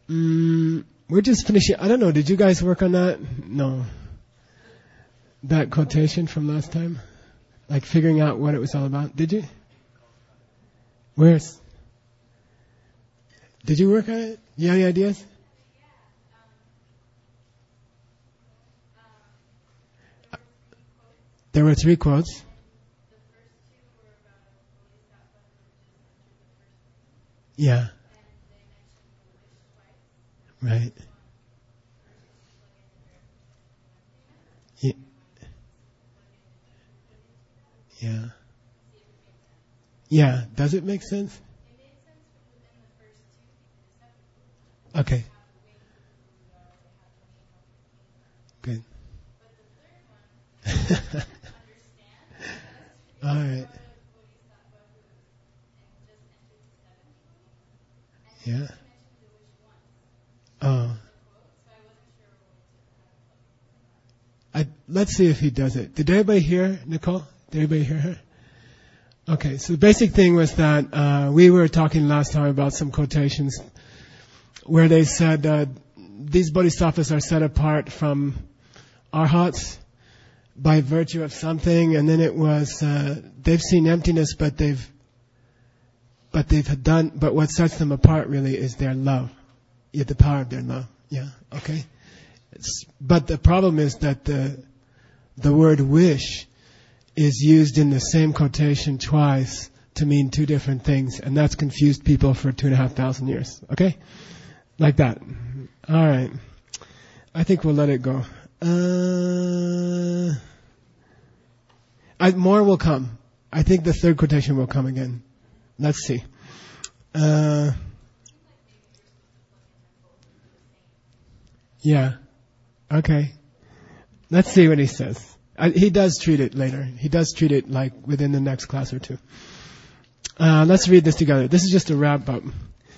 We're just finishing. I don't know. Did you guys work on that? No. That quotation from last time? Like figuring out what it was all about. Did you? Where's? Did you work on it? You have any ideas? There were 3 quotes. Yeah. Right. Yeah. Yeah. Does it make sense? Okay. Good. All right. Yeah. Oh. Let's see if he does it. Did everybody hear Nicole? Did everybody hear her? Okay, so the basic thing was that we were talking last time about some quotations where they said these bodhisattvas are set apart from arhats by virtue of something, and then it was they've seen emptiness, but what sets them apart really is their love, the power of their love. Yeah, okay. But the problem is that the word wish is used in the same quotation twice to mean 2 different things, and that's confused people for 2,500 years. Okay? Like that. Alright. I think we'll let it go. More will come. I think the 3rd quotation will come again. Let's see. Yeah. Okay. Let's see what he says. He does treat it later. He does treat it like within the next class or 2. Let's read this together. This is just a wrap up.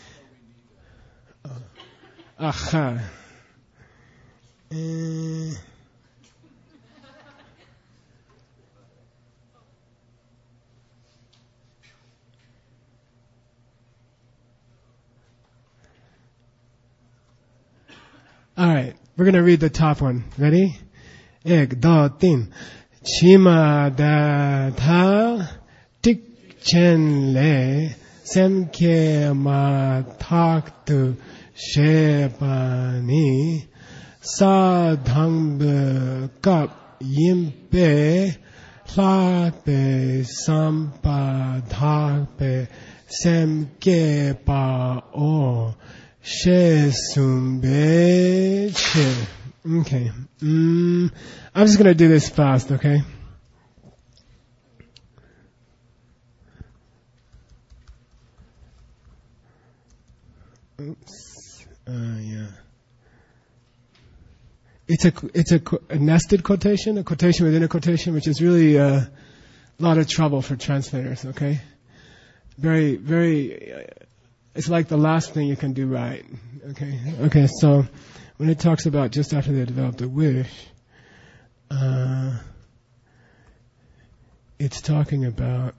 Aha. All right. We're going to read the top one. Ready? Ek, do, tin. Chima da tha tik chen le sem ke ma thak tu she pa ni sa dhang be kap yim pe la pe sam pa thak pe sem ke pa o she sum be che. Okay. I'm just going to do this fast, okay? Oops. Yeah. It's a nested quotation, a quotation within a quotation, which is really a lot of trouble for translators, okay? Very, very, it's like the last thing you can do right, okay? Okay, so when it talks about just after they developed a wish, it's talking about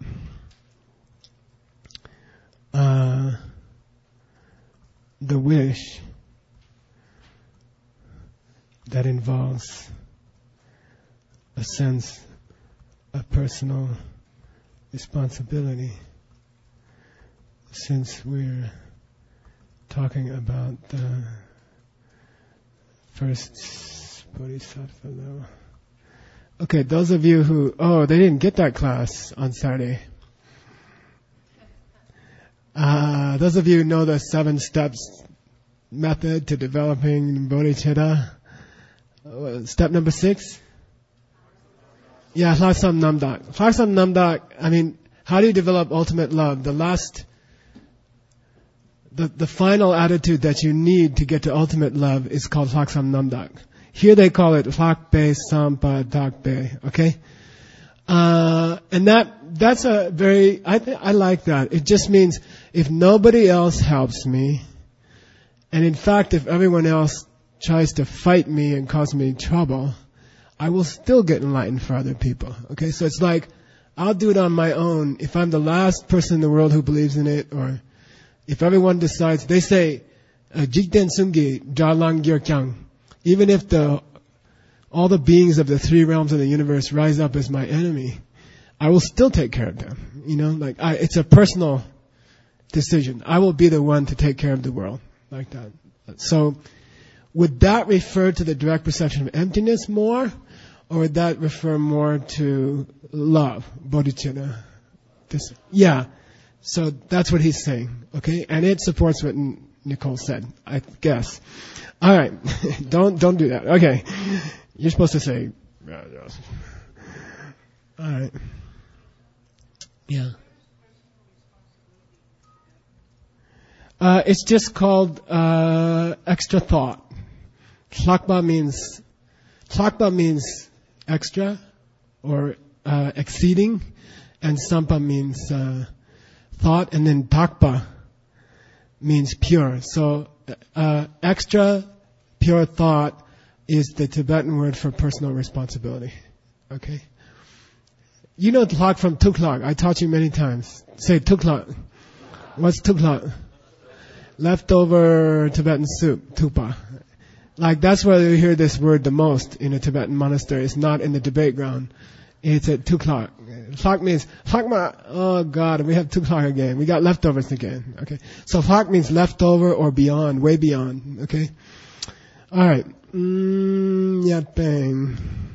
the wish that involves a sense of personal responsibility, since we're talking about the first bodhisattva level. Okay, those of you who, they didn't get that class on Saturday. Those of you who know the 7 steps method to developing bodhicitta, step number 6? Yeah, Hlaksam Namdak. Hlaksam Namdak, I mean, how do you develop ultimate love? The final attitude that you need to get to ultimate love is called Hlaksam Namdak. Here they call it Hlakpe Sampa Dakpe, okay? And that's a very, I like that. It just means if nobody else helps me, and in fact if everyone else tries to fight me and cause me trouble, I will still get enlightened for other people, okay? So it's like, I'll do it on my own. If I'm the last person in the world who believes in it, or if everyone decides, they say, Jikden Sungi Jalang Gyurkyang. Even if all the beings of the three realms of the universe rise up as my enemy, I will still take care of them. It's a personal decision. I will be the one to take care of the world. Like that. So, would that refer to the direct perception of emptiness more? Or would that refer more to love, bodhicitta? Yeah. So that's what he's saying. Okay? And it supports what Nicole said, I guess. Alright. Don't do that. Okay. You're supposed to say, alright. Yeah. It's just called extra thought. Tlakpa means extra or exceeding, and sampa means thought, and then takpa means pure. So extra pure thought is the Tibetan word for personal responsibility. Okay? You know tlak from tuklak. I taught you many times. Say tuklak. What's tuklak? Leftover Tibetan soup, tupa. That's where you hear this word the most in a Tibetan monastery. It's not in the debate ground. It's at tuklak. Tlak means, tlakma, oh God, we have tuklak again. We got leftovers again. Okay. So tlak means leftover or beyond, way beyond. Okay. Alright. Yapeng.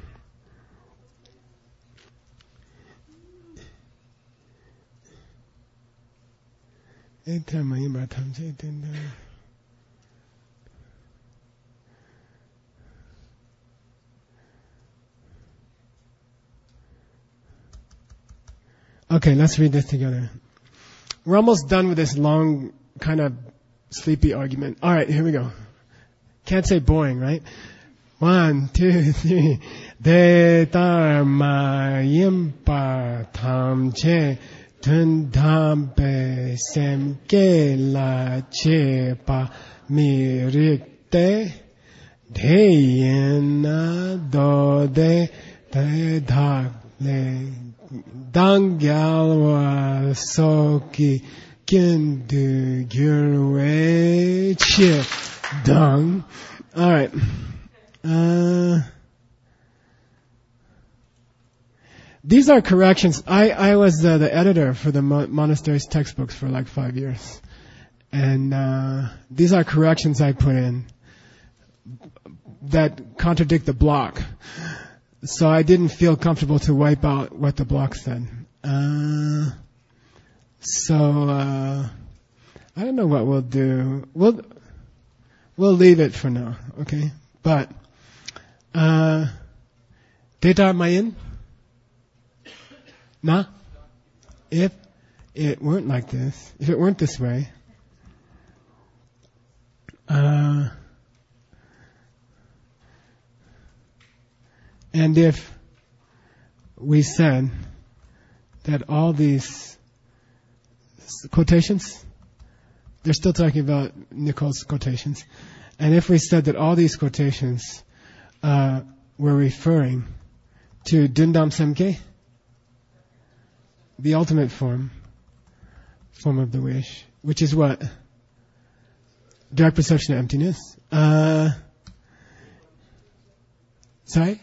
Okay, let's read this together. We're almost done with this long, kind of sleepy argument. Alright, here we go. Can't say boring, right? 1, 2, 3. De dharma yimpa tam che tun tam pe sem ke la che pa mi rik de yin na do de dhak le dang gyalwa soki kindu gyurwe che dang. Alright. These are corrections. I was the editor for the monastery's textbooks for 5 years. And these are corrections I put in that contradict the block. So I didn't feel comfortable to wipe out what the block said. I don't know what we'll do. We'll leave it for now, okay? But Deta Mayin? Na? If it weren't like this, if it weren't this way, and if we said that all these quotations, they're still talking about Nicole's quotations, and if we said that all these quotations were referring to Dundam Semke, the ultimate form of the wish, which is what? Direct perception of emptiness. Sorry?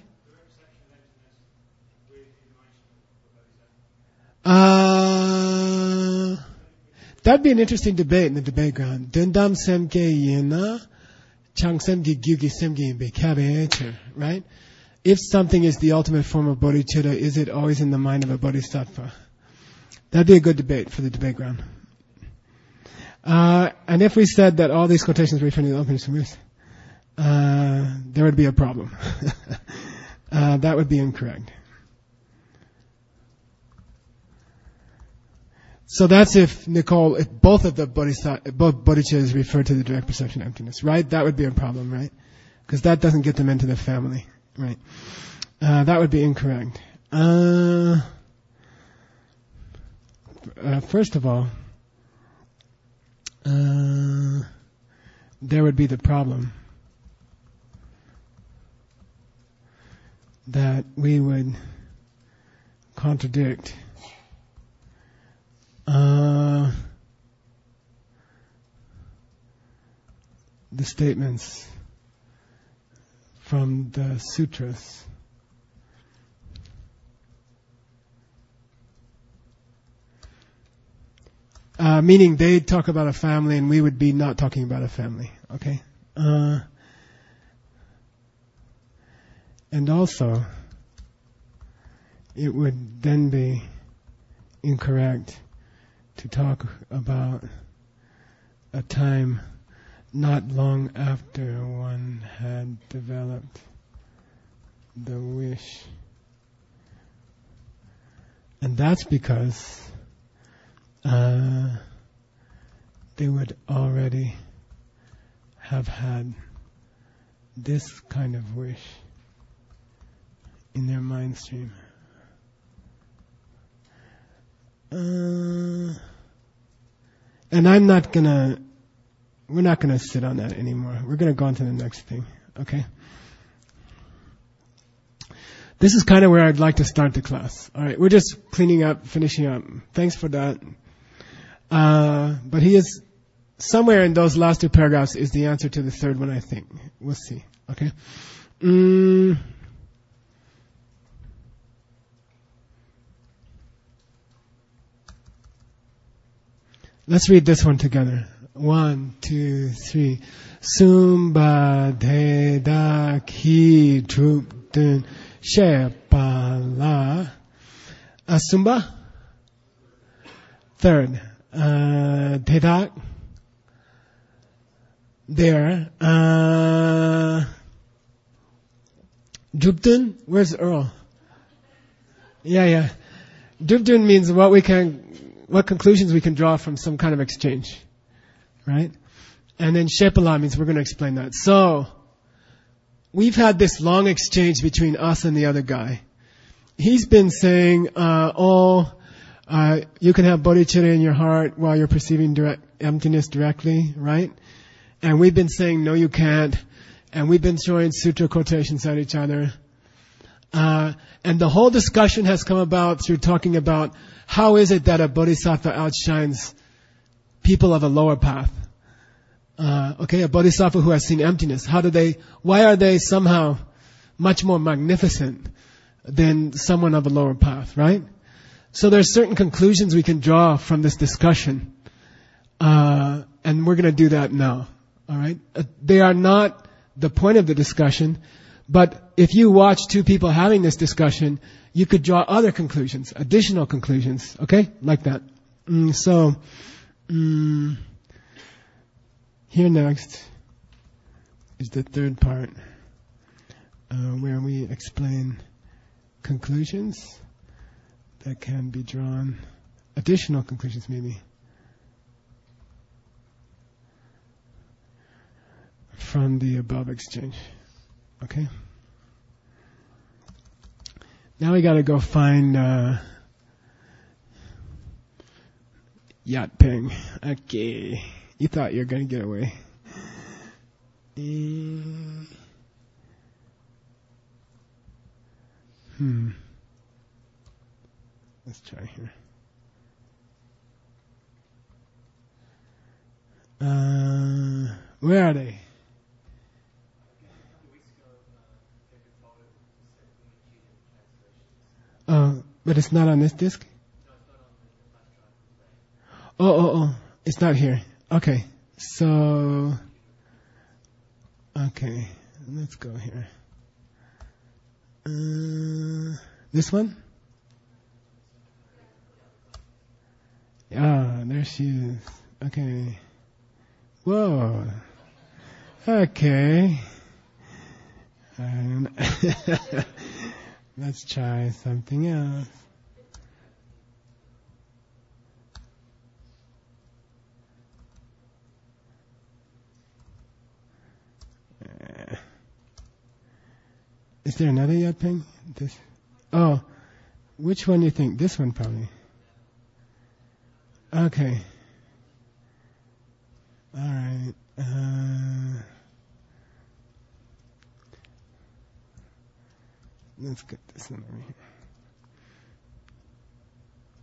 That'd be an interesting debate in the debate ground. Dundam semke yena, chang semge gyugi semge imbe kabe, right? If something is the ultimate form of bodhicitta, is it always in the mind of a bodhisattva? That'd be a good debate for the debate ground. And if we said that all these quotations refer to the ultimate truth, there would be a problem. That would be incorrect. So that's if both of the bodhicittas refer to the direct perception of emptiness, right? That would be a problem, right? Because that doesn't get them into the family, right? That would be incorrect. First of all, there would be the problem that we would contradict the statements from the sutras. Meaning they talk about a family and we would be not talking about a family. Okay? And also, it would then be incorrect to talk about a time not long after one had developed the wish. And that's because they would already have had this kind of wish in their mind stream. And we're not gonna sit on that anymore. We're gonna go on to the next thing, okay? This is kind of where I'd like to start the class. Alright, we're just cleaning up, finishing up. Thanks for that. But he is, somewhere in those last two paragraphs is the answer to the third one, I think. We'll see, okay? Let's read this one together. 1, 2, 3. Sumba Deda Ki Trupdun Shepala. Sumba. Third. Dedak. There. Drupdun. Where's Earl? Yeah. Drupdun means what conclusions we can draw from some kind of exchange. Right? And then Shepala means we're going to explain that. So, we've had this long exchange between us and the other guy. He's been saying, you can have bodhicitta in your heart while you're perceiving emptiness directly, right? And we've been saying, no, you can't. And we've been throwing sutra quotations at each other. And the whole discussion has come about through talking about how is it that a bodhisattva outshines people of a lower path. A bodhisattva who has seen emptiness. Why are they somehow much more magnificent than someone of a lower path, right? So there's certain conclusions we can draw from this discussion. And we're going to do that now. Alright? They are not the point of the discussion, but if you watch two people having this discussion, you could draw other conclusions, additional conclusions, okay? Like that. Here next is the third part, where we explain conclusions that can be drawn, additional conclusions maybe, from the above exchange. Okay? Now we gotta go find Yatping. Okay. You thought you were going to get away. Let's try here. Where are they? But it's not on this disc? Oh. It's not here. Okay. So, let's go here. This one? There she is. Okay. Whoa. Okay. Let's try something else. Is there another Yatping? Which one do you think? This one probably. Okay. Alright. Let's get this one over here.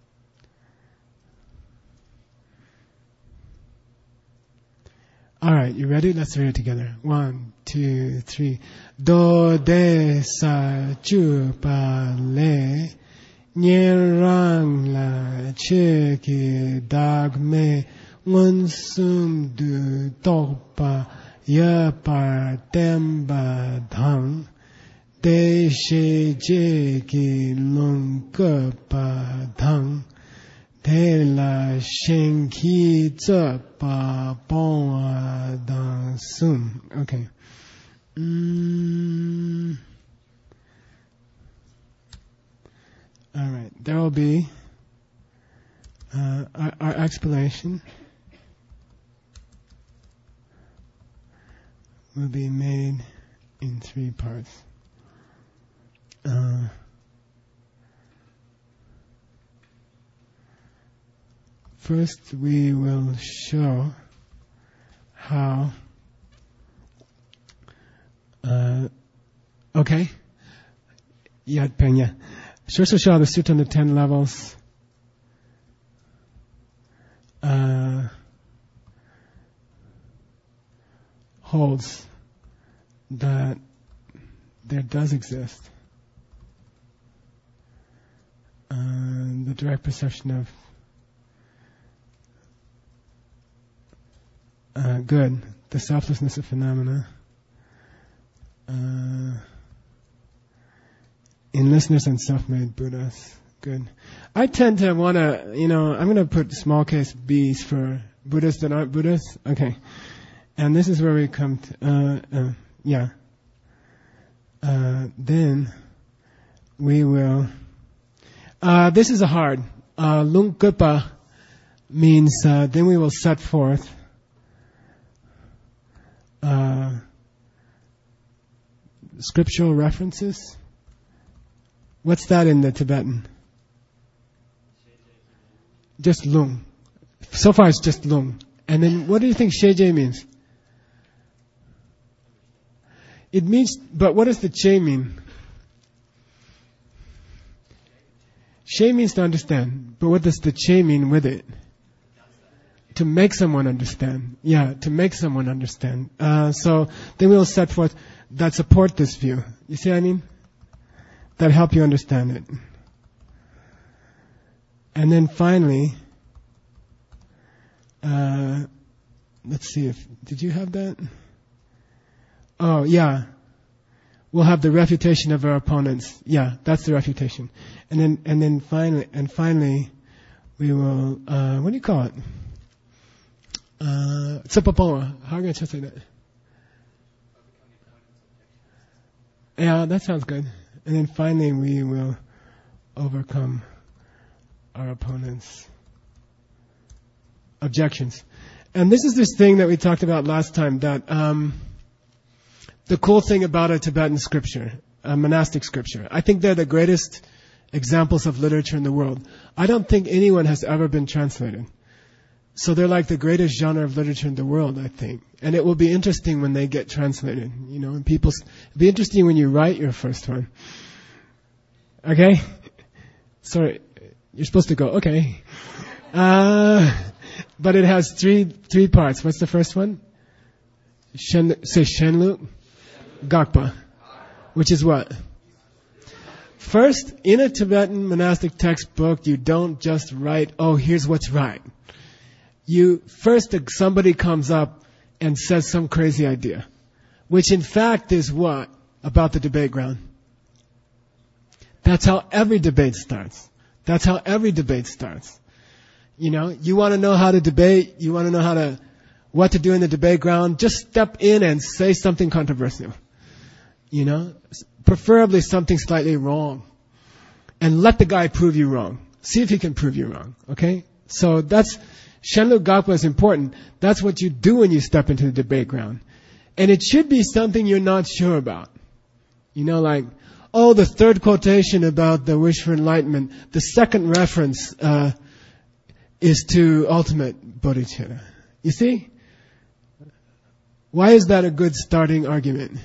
Alright, You ready? Let's read it together. 1, 2, 3. Do de sa chu pa le nyen rang la che ki dag me ngun sum du tok pa ya par tem ba dhang de she je ki lung ke pa dhang de la shen ki zhe pa bon a dang sum. Okay. All right. There will be our explanation will be made in 3 parts. First, we will show how. Okay. Yad Penya. First, we'll show how the Sutta on the 10 levels holds that there does exist the direct perception of good, the selflessness of phenomena, in listeners and self-made Buddhas. Good. I tend to want to, I'm going to put small case B's for Buddhas that aren't Buddhas. Okay. And this is where we come to, then we will, this is a hard, Lungkupa means, then we will set forth, scriptural references. What's that in the Tibetan? Just lung. So far it's just lung. And then what do you think sheje means? It means, but what does the che mean? She means to understand, but what does the che mean with it? To make someone understand. Yeah, to make someone understand. So then we'll set forth that support this view. You see what I mean? That help you understand it. And then finally, let's see did you have that? Oh, yeah. We'll have the refutation of our opponents. Yeah, that's the refutation. And then finally, we will, what do you call it? Tsupapoa. How are you going to say that? Yeah, that sounds good. And then finally, we will overcome our opponents' objections. And this is this thing that we talked about last time, that the cool thing about a Tibetan scripture, a monastic scripture, I think they're the greatest examples of literature in the world. I don't think anyone has ever been translated. So they're like the greatest genre of literature in the world, I think. And it will be interesting when they get translated. And it'll be interesting when you write your first one. Okay? Sorry, you're supposed to go, okay. But it has three parts. What's the first one? Say Shenluk Gakpa. Which is what? First, in a Tibetan monastic textbook, you don't just write, oh, here's what's right. Somebody comes up and says some crazy idea. Which in fact is what? About the debate ground. That's how every debate starts. You want to know how to debate, you want to know what to do in the debate ground, just step in and say something controversial. Preferably something slightly wrong. And let the guy prove you wrong. See if he can prove you wrong. Okay? So Shenluk Gakpa is important. That's what you do when you step into the debate ground. And it should be something you're not sure about. Like, the third quotation about the wish for enlightenment, the second reference is to ultimate bodhicitta. You see? Why is that a good starting argument?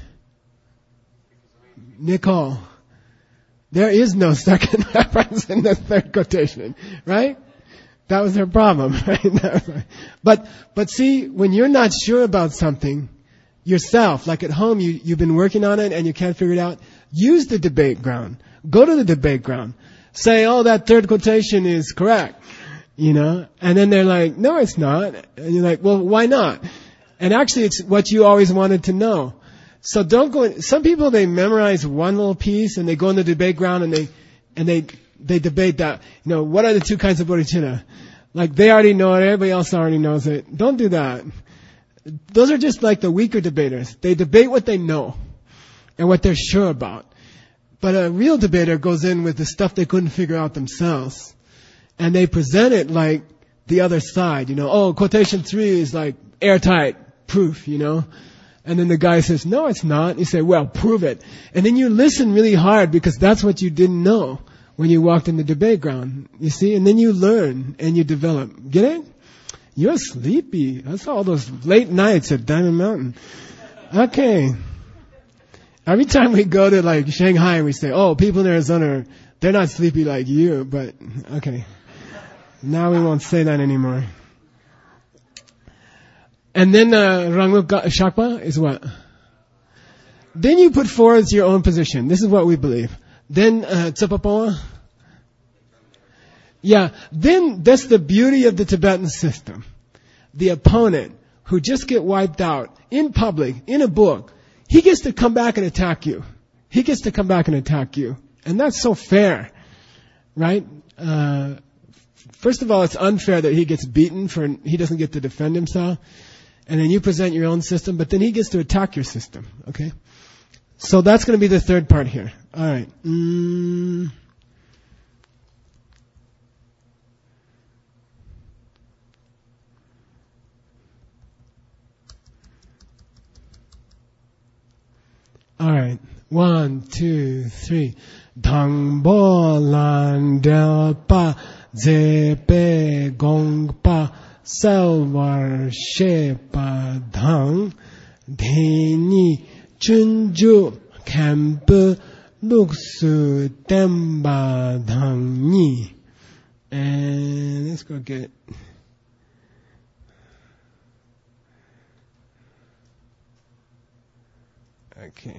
Nicole, there is no second reference in the third quotation, right? That was their problem, right? But see, when you're not sure about something yourself, like at home, you've been working on it and you can't figure it out, use the debate ground. Go to the debate ground. Say, oh, that third quotation is correct, and then they're like, no, it's not. And you're like, well, why not? And actually, it's what you always wanted to know. So don't go. Some people, they memorize one little piece and they go in the debate ground and they debate that. What are the two kinds of bodhicitta? Like they already know it. Everybody else already knows it. Don't do that. Those are just like the weaker debaters. They debate what they know and what they're sure about. But a real debater goes in with the stuff they couldn't figure out themselves, and they present it like the other side. Quotation 3 is like airtight proof. And then the guy says, no, it's not. You say, well, prove it. And then you listen really hard because that's what you didn't know when you walked in the debate ground. You see? And then you learn and you develop. Get it? You're sleepy. That's all those late nights at Diamond Mountain. Okay. Every time we go to like Shanghai, we say, oh, people in Arizona, they're not sleepy like you. But, okay. Now we won't say that anymore. And then Ranguk Shakpa is what? Then you put forward your own position. This is what we believe. Then Tsupapoa. Yeah, then that's the beauty of the Tibetan system. The opponent who just get wiped out in public, in a book, he gets to come back and attack you. He gets to come back and attack you. And that's so fair, right? First of all, it's unfair that he gets beaten he doesn't get to defend himself. And then you present your own system, but then he gets to attack your system, okay? So that's going to be the third part here. All right. All right. 1, 2, 3. Dangbo lan delpa zepe gongpa salvar shepa dang dheni chunju kampu luksu temba dang ni. And let's go get it. Okay.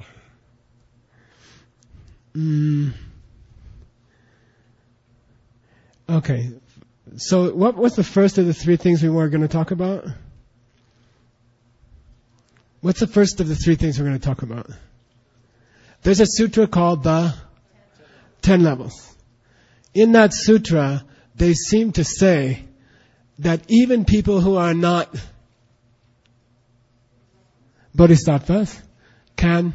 Okay. So what's the first of the three things we were going to talk about? What's the first of the three things we're going to talk about? There's a sutra called the 10 Levels. In that sutra, they seem to say that even people who are not bodhisattvas can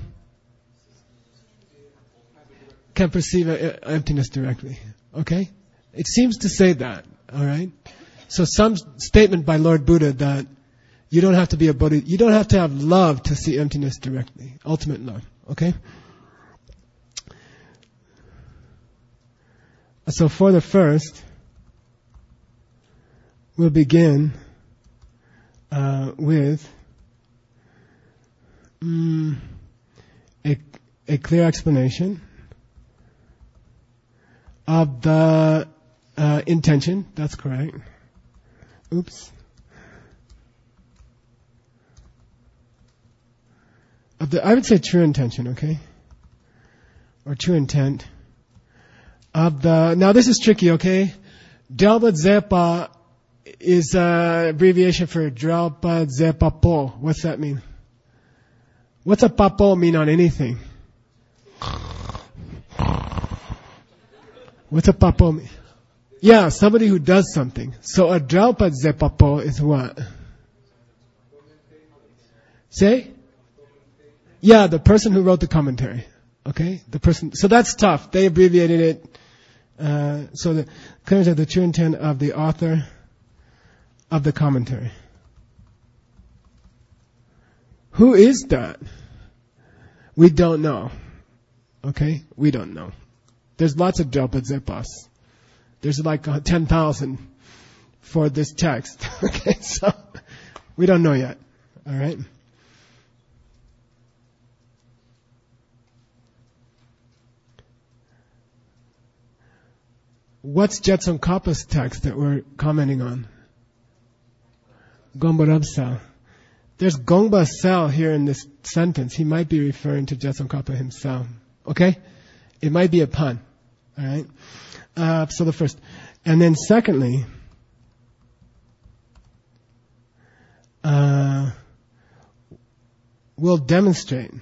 perceive emptiness directly. Okay? It seems to say that. All right? So some statement by Lord Buddha that you don't have to be a bodhi, you don't have to have love to see emptiness directly. Ultimate love. Okay? So for the first, we'll begin with a clear explanation of the intention. That's correct. Oops. I would say true intention, okay? Or true intent. Now this is tricky, okay? Dralpa Zepa is abbreviation for Dralpa Zepa Po. What's that mean? What's a papo mean on anything? What's a papo mean? Yeah, somebody who does something. So a Dralpa Zepa Po is what? Say? Yeah, the person who wrote the commentary. Okay? The person. So that's tough. They abbreviated it. So the clearance of the true intent of the author of the commentary. Who is that? We don't know. Okay? We don't know. There's lots of Dralpa Zepas. There's like 10,000 for this text. Okay? So we don't know yet. All right? What's Jetsongkapa's text that we're commenting on? Gompa Rabsal. There's Gongpa Sel here in this sentence. He might be referring to Jetsongkapa himself. Okay? It might be a pun. Alright? So the first. And then secondly, we'll demonstrate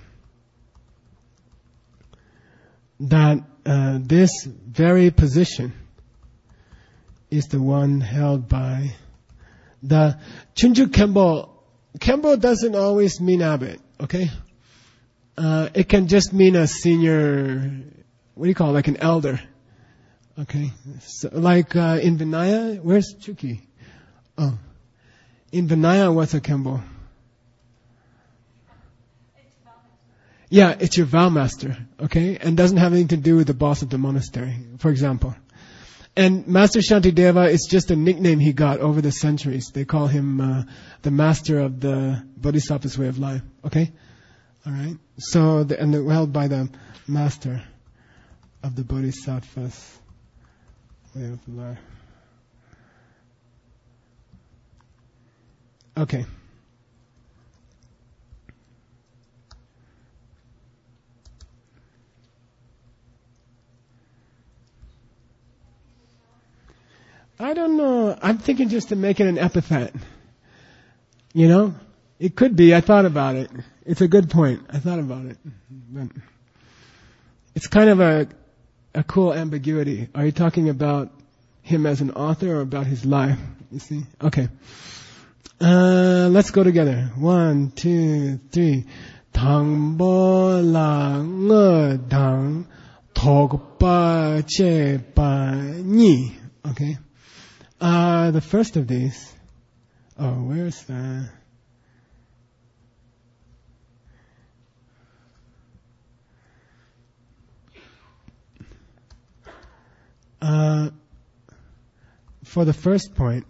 that this very position is the one held by the Chunju Kempo. Kempo doesn't always mean abbot, okay? It can just mean a senior, what do you call it, like an elder. Okay? So, like in Vinaya, where's Chuki? Oh. In Vinaya, what's a Kempo? Yeah, it's your vow master, okay? And doesn't have anything to do with the boss of the monastery, for example. And Master Shantideva is just a nickname he got over the centuries. They call him the master of the Bodhisattva's way of life, okay? Alright? So, and they're held by the master of the Bodhisattva's way of life. Okay. I don't know. I'm thinking just to make it an epithet. You know? It could be. I thought about it. It's a good point. I thought about it. But it's kind of a cool ambiguity. Are you talking about him as an author or about his life? You see? Okay. Let's go together. 1, 2, 3. Tangbo la nge dang tokpa che pa ni. Okay. The first of these. Oh, where's that? For the first point,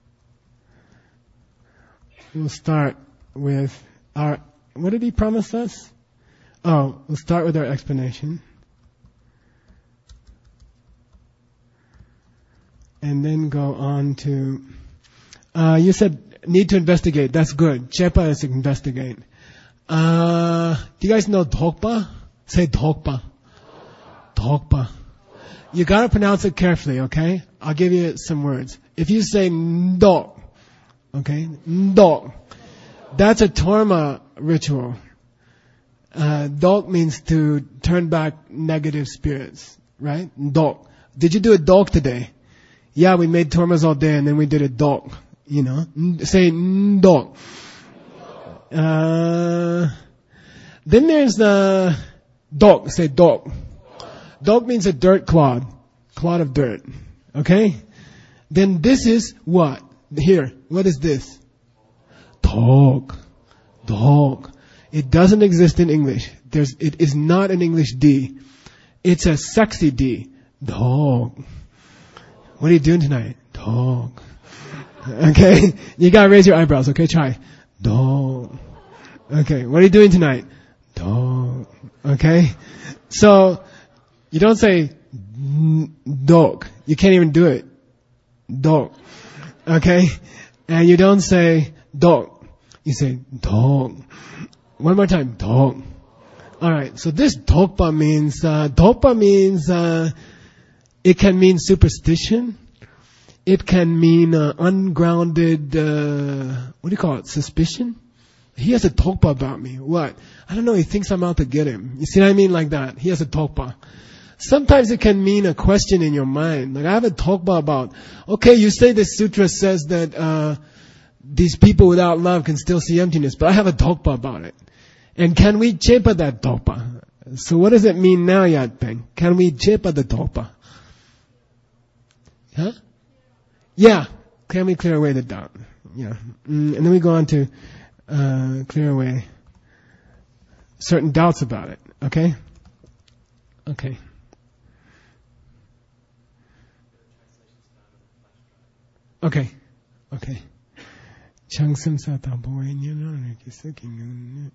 we'll start with our, what did he promise us? Oh, we'll start with our explanation. And then go on to, you said need to investigate. That's good. Chepa is to investigate. Do you guys know Dhokpa? Say Dhokpa. Dhokpa. You gotta pronounce it carefully, okay? I'll give you some words. If you say Ndok, okay? Ndok. That's a Torma ritual. Dok means to turn back negative spirits, right? Dok. Did you do a dok today? Yeah, we made tormas all day and then we did a dok, you know. Say dok. Then there's the dok. Say dok. Dok means a dirt clod. Clod of dirt. Okay? Then this is what? Here. What is this? Dog. Dog. It doesn't exist in English. It is not an English D. It's a sexy D. Dog. What are you doing tonight? Dog. Okay? You gotta raise your eyebrows, okay? Try. Dog. Okay. What are you doing tonight? Dog. Okay? So, you don't say dog. You can't even do it. Dog. Okay? And you don't say dog. You say dog. One more time. Dog. Alright. So this dhokpa means, it can mean superstition. It can mean ungrounded, what do you call it? Suspicion? He has a dhokpa about me. What? I don't know. He thinks I'm out to get him. You see what I mean? Like that. He has a dhokpa. Sometimes it can mean a question in your mind. Like I have a dhokpa about, okay, you say this sutra says that these people without love can still see emptiness, but I have a dhokpa about it. And can we chepa that dhokpa? So what does it mean now, Yatpeng? Can we chepa the dhokpa? Huh? Yeah. Can we clear away the doubt? Yeah. And then we go on to clear away certain doubts about it. Okay? Okay. Okay. Okay. Changsamsa taboyanyana kisakin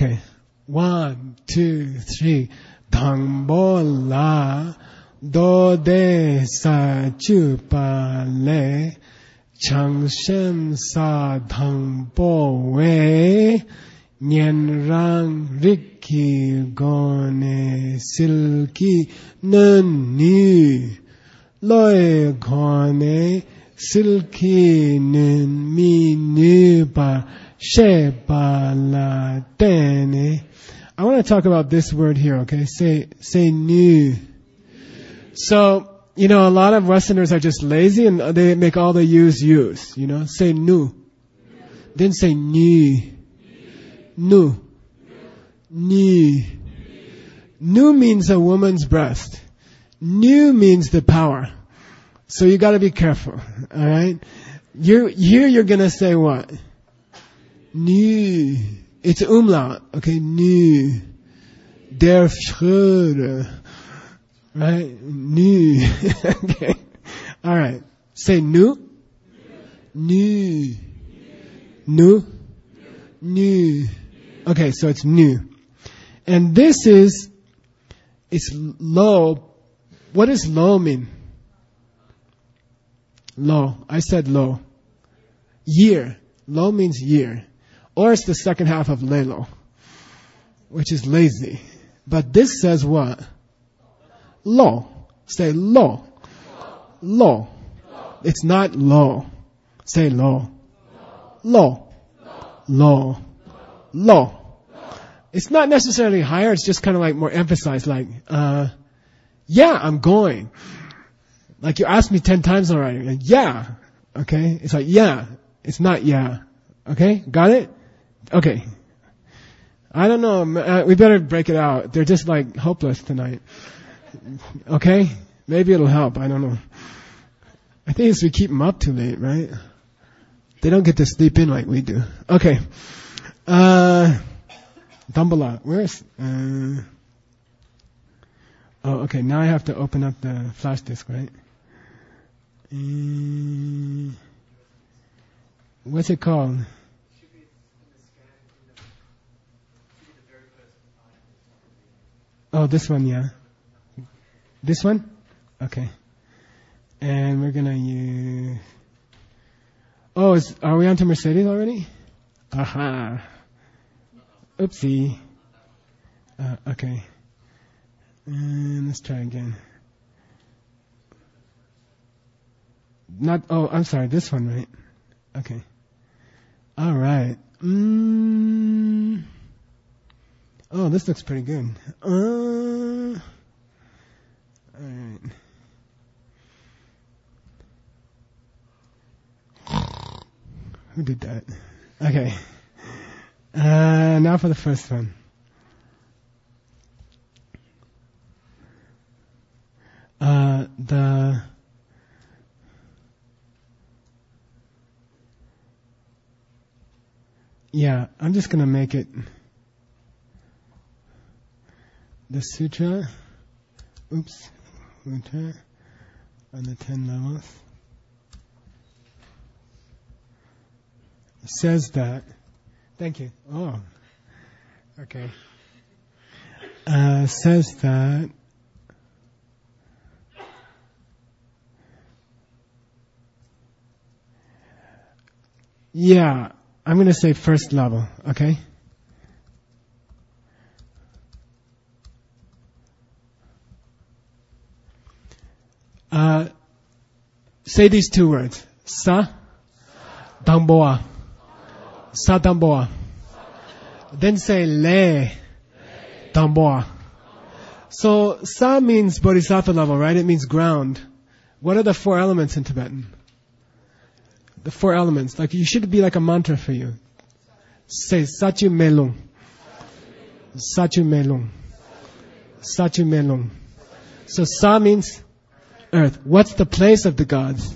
Okay. 1, 2, 3. Dangbo la do de sa chu pa le chang shem sa dangbo we nyen rang rikki gone silki nun ni loe gone silki nun mi nu ba she ba la tene. I want to talk about this word here, okay? Say nu. So, a lot of Westerners are just lazy and they make all the U's. Say nu. Then say nu. Nu. Nu. Nu means a woman's breast. Nu means the power. So you gotta be careful, alright? You're gonna say what? Nu. It's umlaut, okay? Nu. Der Freude. Right? Nu. Okay. Alright. Say nu. Nu. Nu. Nu. Okay, so it's nu. And this it's low. What does low mean? Low. I said low. Year. Low means year. Or it's the second half of lelo, which is lazy. But this says what? Low. Say low. Low. It's not low. Say low. Low. Low. Low. It's not necessarily higher, it's just kind of like more emphasized, like, yeah, I'm going. Like you asked me 10 times already. Like, yeah. Okay? It's like, yeah. It's not yeah. Okay? Got it? Okay. I don't know. We better break it out. They're just like hopeless tonight. Okay? Maybe it'll help. I don't know. I think it's we keep them up too late, right? They don't get to sleep in like we do. Okay. Dumbala. Where's... okay. Now I have to open up the flash disk, right? What's it called? Oh, this one, yeah. This one? Okay. And we're gonna use... Oh, are we on to Mercedes already? Aha. Oopsie. Okay. And let's try again. I'm sorry, this one, right? Okay. Alright. Oh, this looks pretty good. Alright. Who did that? Okay. Now for the first one. Yeah, I'm just gonna make it the sutra. Oops, sutra on the 10 levels says that. Thank you. Oh, okay. Says that yeah. I'm going to say first level, okay? Say these two words. Sa, Damboa. Sa Damboa. Then say Le, Damboa. So Sa means bodhisattva level, right? It means ground. What are the 4 elements in Tibetan? The 4 elements. Like, you should be like a mantra for you. Say, Sachu Melung. Sachu Melung. Sachu Melung. So, Sa means earth. What's the place of the gods?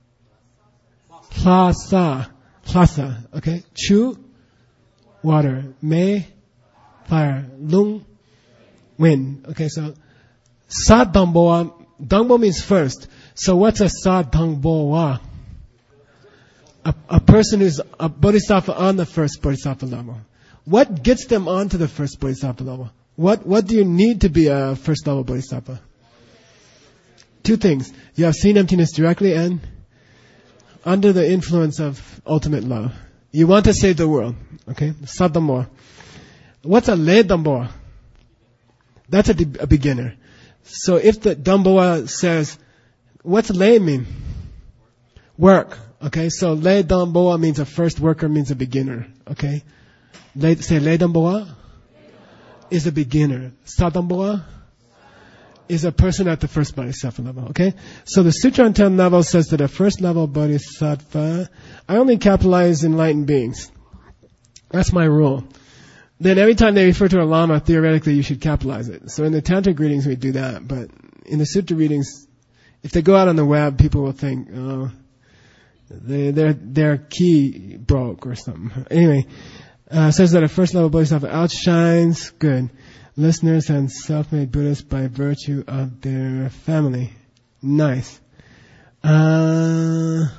Hlasa. Hlasa. Okay? Chu, water. Me, fire. Lung, wind. Okay, so, Sa Dangboa. Dangbo means first. So, what's a Sa Dangboa? A person who's a bodhisattva on the first bodhisattva level. What gets them onto the first bodhisattva level? What do you need to be a first level bodhisattva? Two things. You have seen emptiness directly and under the influence of ultimate love. You want to save the world. Okay? Sadamboa. What's a le damboa? That's a beginner. So if the damboa says, what's le mean? Work. Okay? So le damboa means a first worker, means a beginner. Okay? Say le damboa is a beginner. Sadamboa is a person at the first bodhisattva level. Okay? So the Sutra on 10 levels says that a first level bodhisattva, I only capitalize enlightened beings. That's my rule. Then every time they refer to a lama, theoretically you should capitalize it. So in the tantric readings we do that, but in the sutra readings, if they go out on the web, people will think, oh, their key broke or something. Anyway, says that a first level bodhisattva outshines good listeners and self-made Buddhists by virtue of their family. Nice. Of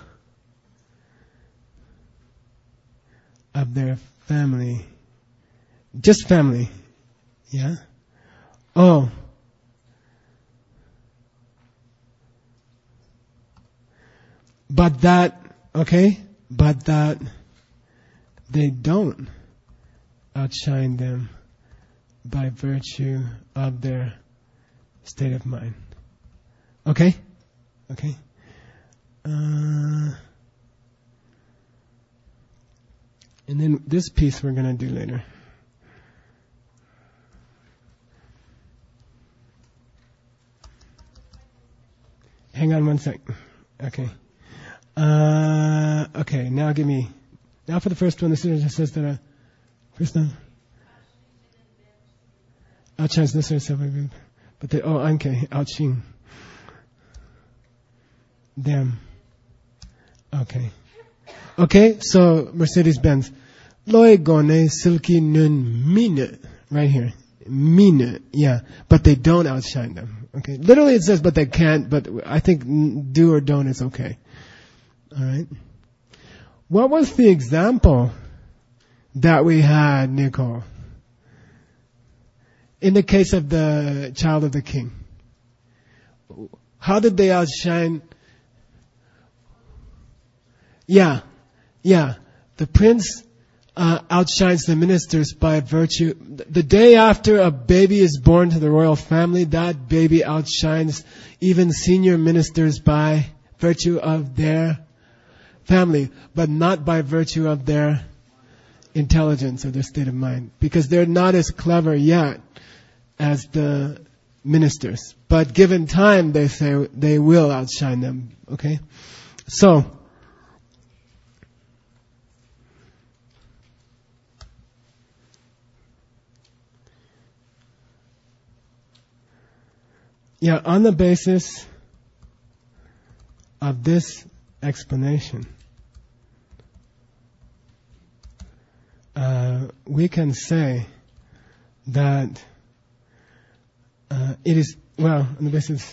their family. Just family. Yeah? Oh. But that they don't outshine them by virtue of their state of mind. Okay? Okay? And then this piece we're going to do later. Hang on one sec. Okay. Okay, now for the first one, the Sutra says that first one, outshines listeners, self-made, but they, outshine them. Okay. Okay, so Mercedes-Benz. Loi gone silky nun mine. Right here. Mine. Yeah. But they don't outshine them. Okay. Literally it says, but they can't, but I think do or don't is okay. Alright. What was the example that we had, Nicole? In the case of the child of the king. How did they outshine? Yeah. The prince outshines the ministers by virtue. The day after a baby is born to the royal family, that baby outshines even senior ministers by virtue of their family, but not by virtue of their intelligence or their state of mind, because they're not as clever yet as the ministers. But given time, they say they will outshine them. Okay? So, yeah, on the basis of this explanation, we can say that it is, well, on the basis,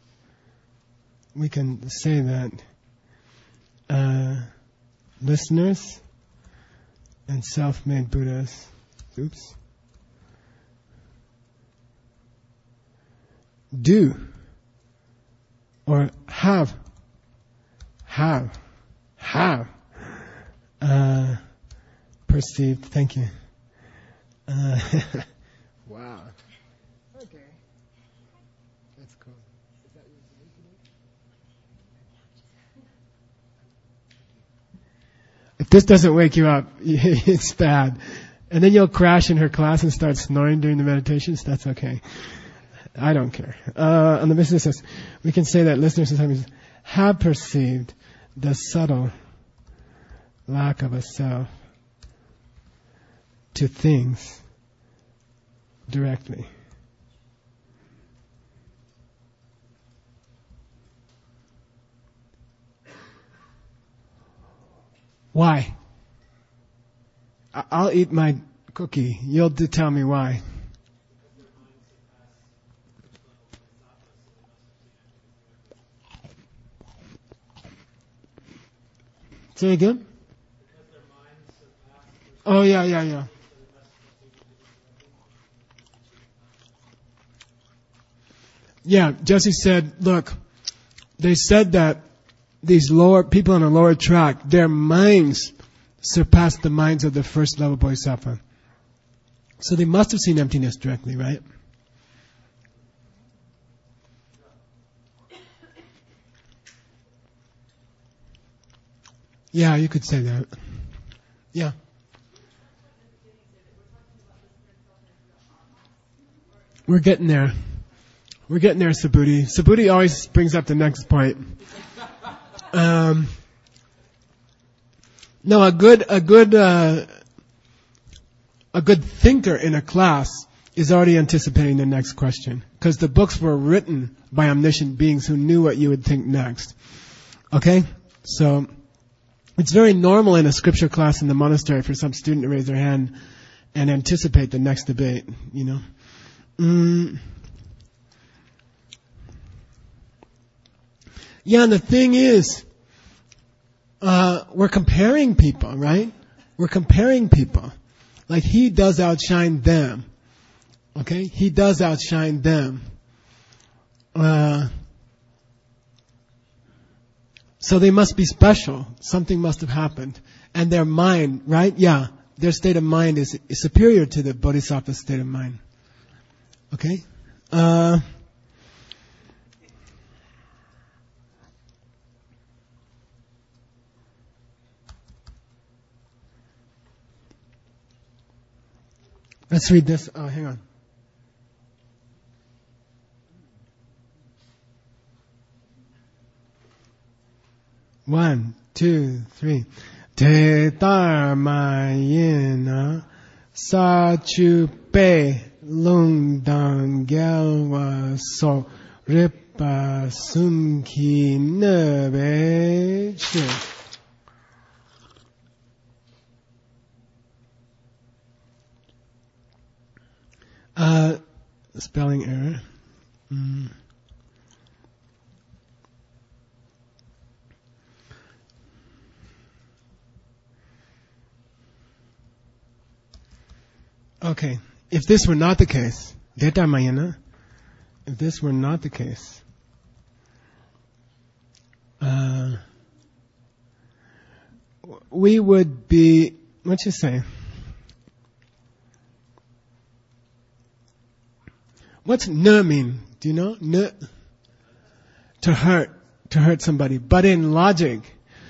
we can say that listeners and self-made Buddhas, do or have perceived. Thank you. Wow. Okay. That's cool. Is that your today? If this doesn't wake you up, it's bad. And then you'll crash in her class and start snoring during the meditations. That's okay. I don't care. On the basis of this, we can say that listeners have perceived the subtle lack of a self to things directly. Why? I'll eat my cookie. You'll tell me why. Say again? Oh, yeah. Yeah, Jesse said, look, they said that these lower people on the lower track, their minds surpass the minds of the first level bodhisattva. So they must have seen emptiness directly, right? Yeah, you could say that. Yeah. We're getting there. We're getting there, Subhuti. Subhuti always brings up the next point. No, a good thinker in a class is already anticipating the next question, because the books were written by omniscient beings who knew what you would think next. Okay? So, it's very normal in a scripture class in the monastery for some student to raise their hand and anticipate the next debate, you know. Yeah, and the thing is, we're comparing people, right? We're comparing people. Like, he does outshine them. Okay? He does outshine them. So they must be special. Something must have happened. And their mind, right? Yeah. Their state of mind is superior to the bodhisattva's state of mind. Okay? Let's read this. Oh, hang on. One, two, three. Te Dharmayena Sachupe Lung Dangelwa So Ripa Sumki Nebe Chu. Spelling error. Okay. If this were not the case, Detamayana, if this were not the case, we would be, what you say? What's ne mean? Do you know? Ne? To hurt somebody. But in logic,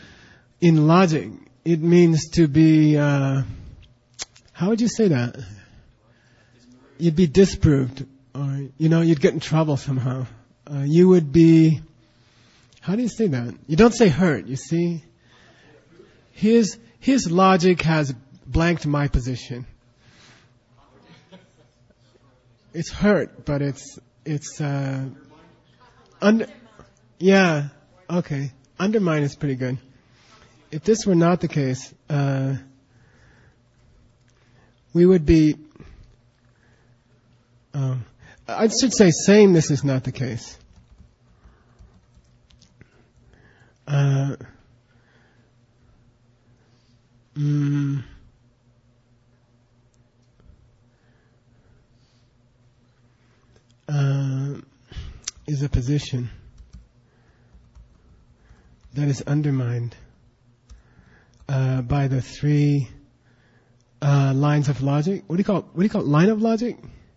it means to be, how would you say that? You'd be disproved, or, you'd get in trouble somehow. You would be, how do you say that? You don't say hurt, you see? His logic has blanked my position. It's hurt, but yeah, okay. Undermine is pretty good. If this were not the case, we would be, I should say saying this is not the case. Is a position that is undermined by the three lines of logic. What do you call it? Line of logic?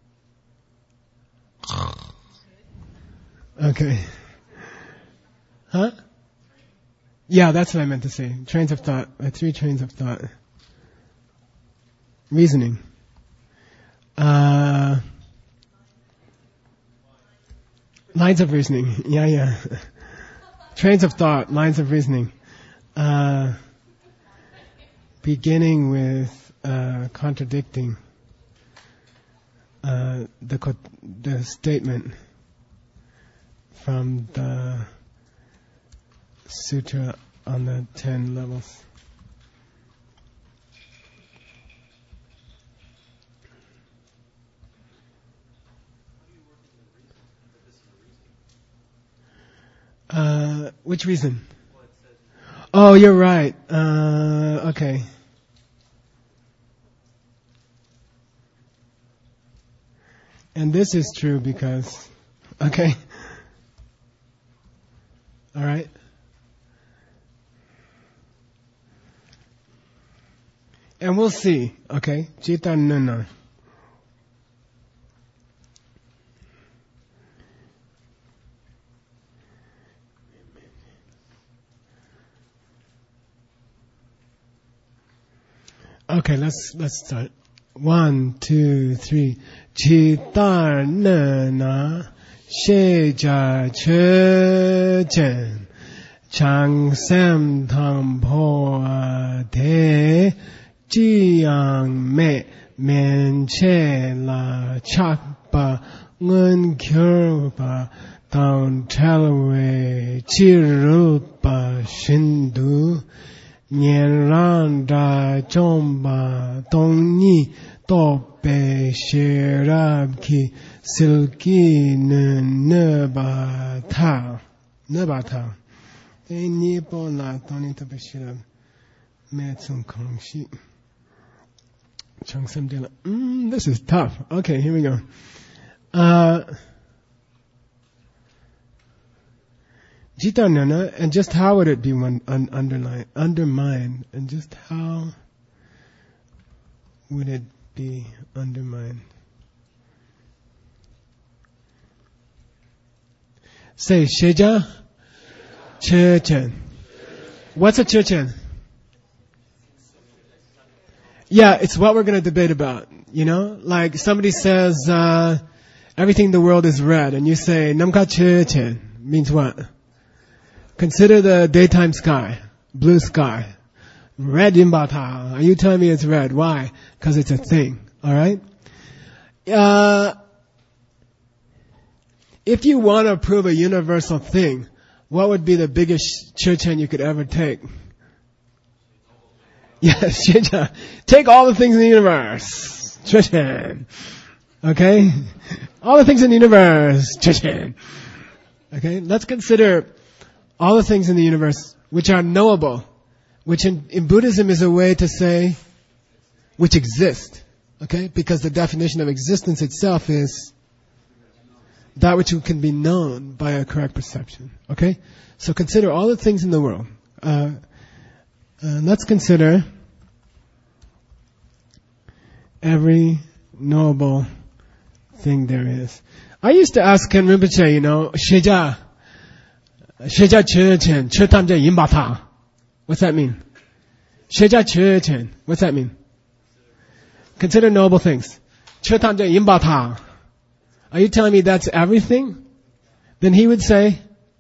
Okay. Huh? Yeah, that's what I meant to say. Trains of thought. Three trains of thought. Reasoning. Lines of reasoning. Yeah. Trains of thought, lines of reasoning. Beginning with contradicting the statement from the sutra on the 10 levels. Which reason? Oh, you're right. Okay. And this is true because, okay, All right? And we'll see, okay? Jita nana. Okay, let's start. 1, 2, 3. Jita nana. Sheja che chen. Chang sem tham po de. Jiang me men che la chak pa ngun kyur pa tang chalwe chi ru pa shindu nian ran da chom pa tong ni to pe she rab ki silki ne ba ta e ni po la tong to pe she rab me tsung kong shi. This is tough. Okay, here we go. Jita nana, and just how would it be undermined, and just how would it be undermined? Say, Sheja, Chechen. What's a Chechen? Yeah, it's what we're going to debate about, you know? Like somebody says, everything in the world is red, and you say, Namka Chechen, means what? Consider the daytime sky, blue sky. Red Yimbata. Are you telling me it's red? Why? Because it's a thing, alright? If you want to prove a universal thing, what would be the biggest Chechen you could ever take? Yes, Sheja. Take all the things in the universe. Chechen. Okay? All the things in the universe. Chechen. Okay? Let's consider all the things in the universe which are knowable, which in Buddhism is a way to say which exist. Okay? Because the definition of existence itself is that which can be known by a correct perception. Okay? So consider all the things in the world. Let's consider every knowable thing there is. I used to ask Ken Rinpoche, you know, Sheja Chechen, Chetamja Yimbata. What's that mean? Sheja Chechen. What's that mean? Consider knowable things. Chetamja Yimbata. Are you telling me that's everything? Then he'd say,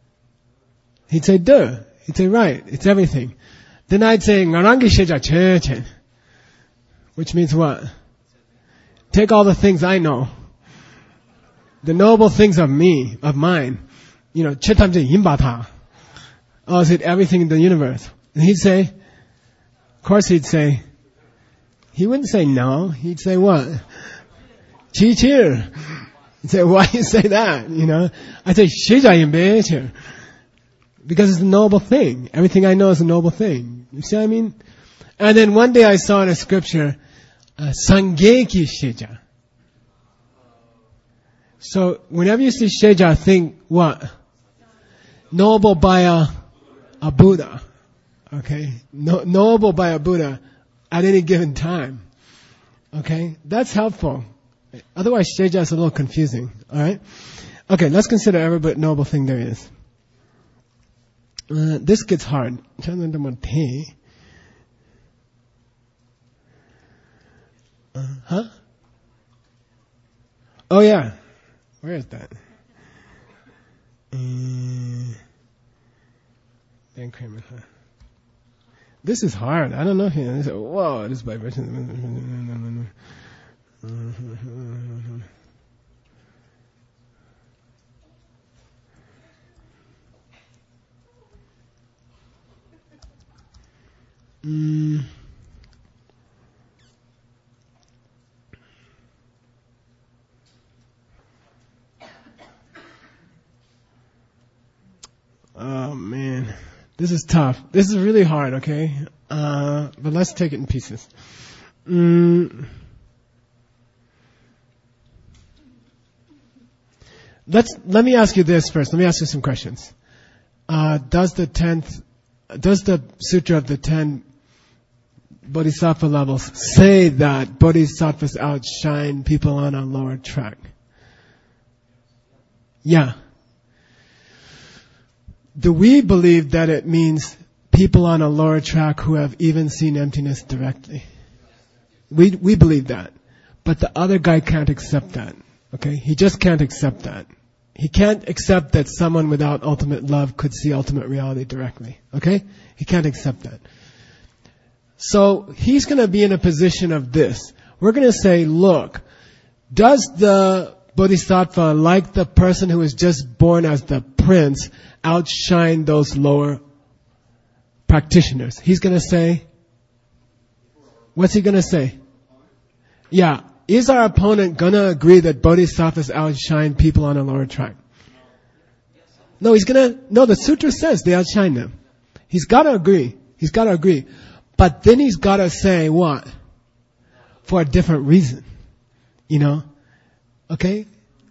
duh. He'd say, right, it's everything. Then I'd say, Ngarangi Sheja Chechen. Which means what? Take all the things I know. The noble things of me, of mine. You know, Chetamje Yimbata. Oh, is it everything in the universe? And he'd say, of course he'd say, he wouldn't say no. He'd say what? Chi Chir. He'd say, why you say that? You know? I'd say, Shija Yimbe. Because it's a noble thing. Everything I know is a noble thing. You see what I mean? And then one day I saw in a scripture, Sangeki Sheja. So whenever you see Sheja, think what? Noble by a Buddha. Okay? Noble by a Buddha at any given time. Okay? That's helpful. Otherwise Sheja is a little confusing. Alright? Okay, let's consider every noble thing there is. This gets hard. Huh? Oh yeah. Where is that? Dan Kramer, huh? This is hard. I don't know if you know. Whoa, this vibration. Oh man, this is tough. This is really hard, okay? But let's take it in pieces. Let me ask you this first. Let me ask you some questions. does the Sutra of the 10 Bodhisattva levels say that Bodhisattvas outshine people on a lower track? Yeah. Do we believe that it means people on a lower track who have even seen emptiness directly? We believe that. But the other guy can't accept that. Okay? He just can't accept that. He can't accept that someone without ultimate love could see ultimate reality directly. Okay? He can't accept that. So he's going to be in a position of this. We're going to say, look, does the Bodhisattva, like the person who was just born as the prince, outshine those lower practitioners? He's going to say, what's he going to say? Yeah. Is our opponent going to agree that Bodhisattvas outshine people on a lower track? No, the sutra says they outshine them. He's got to agree. But then he's got to say what? For a different reason. Okay?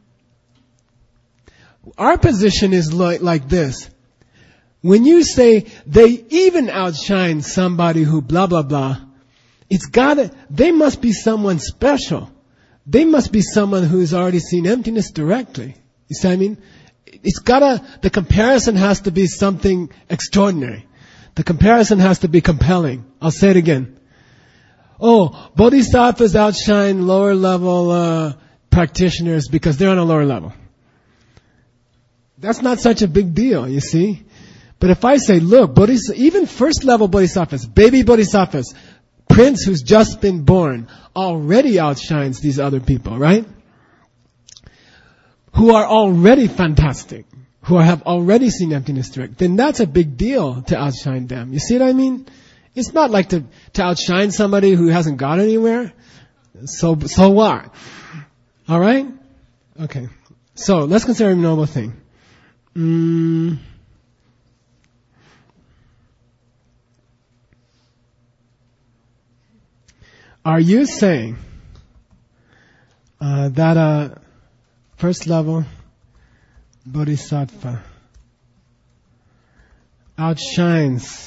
Our position is like this. When you say they even outshine somebody who blah, blah, blah, they must be someone special. They must be someone who's already seen emptiness directly. You see what I mean? The comparison has to be something extraordinary. The comparison has to be compelling. I'll say it again. Oh, Bodhisattvas outshine lower level practitioners because they're on a lower level. That's not such a big deal, you see. But if I say, look, even first level Bodhisattvas, baby Bodhisattvas, prince who's just been born, already outshines these other people, right? Who are already fantastic, who have already seen emptiness direct, then that's a big deal to outshine them. You see what I mean? It's not like to outshine somebody who hasn't got anywhere. So what? Alright? Okay. So, let's consider a normal thing. Are you saying that a first level Bodhisattva outshines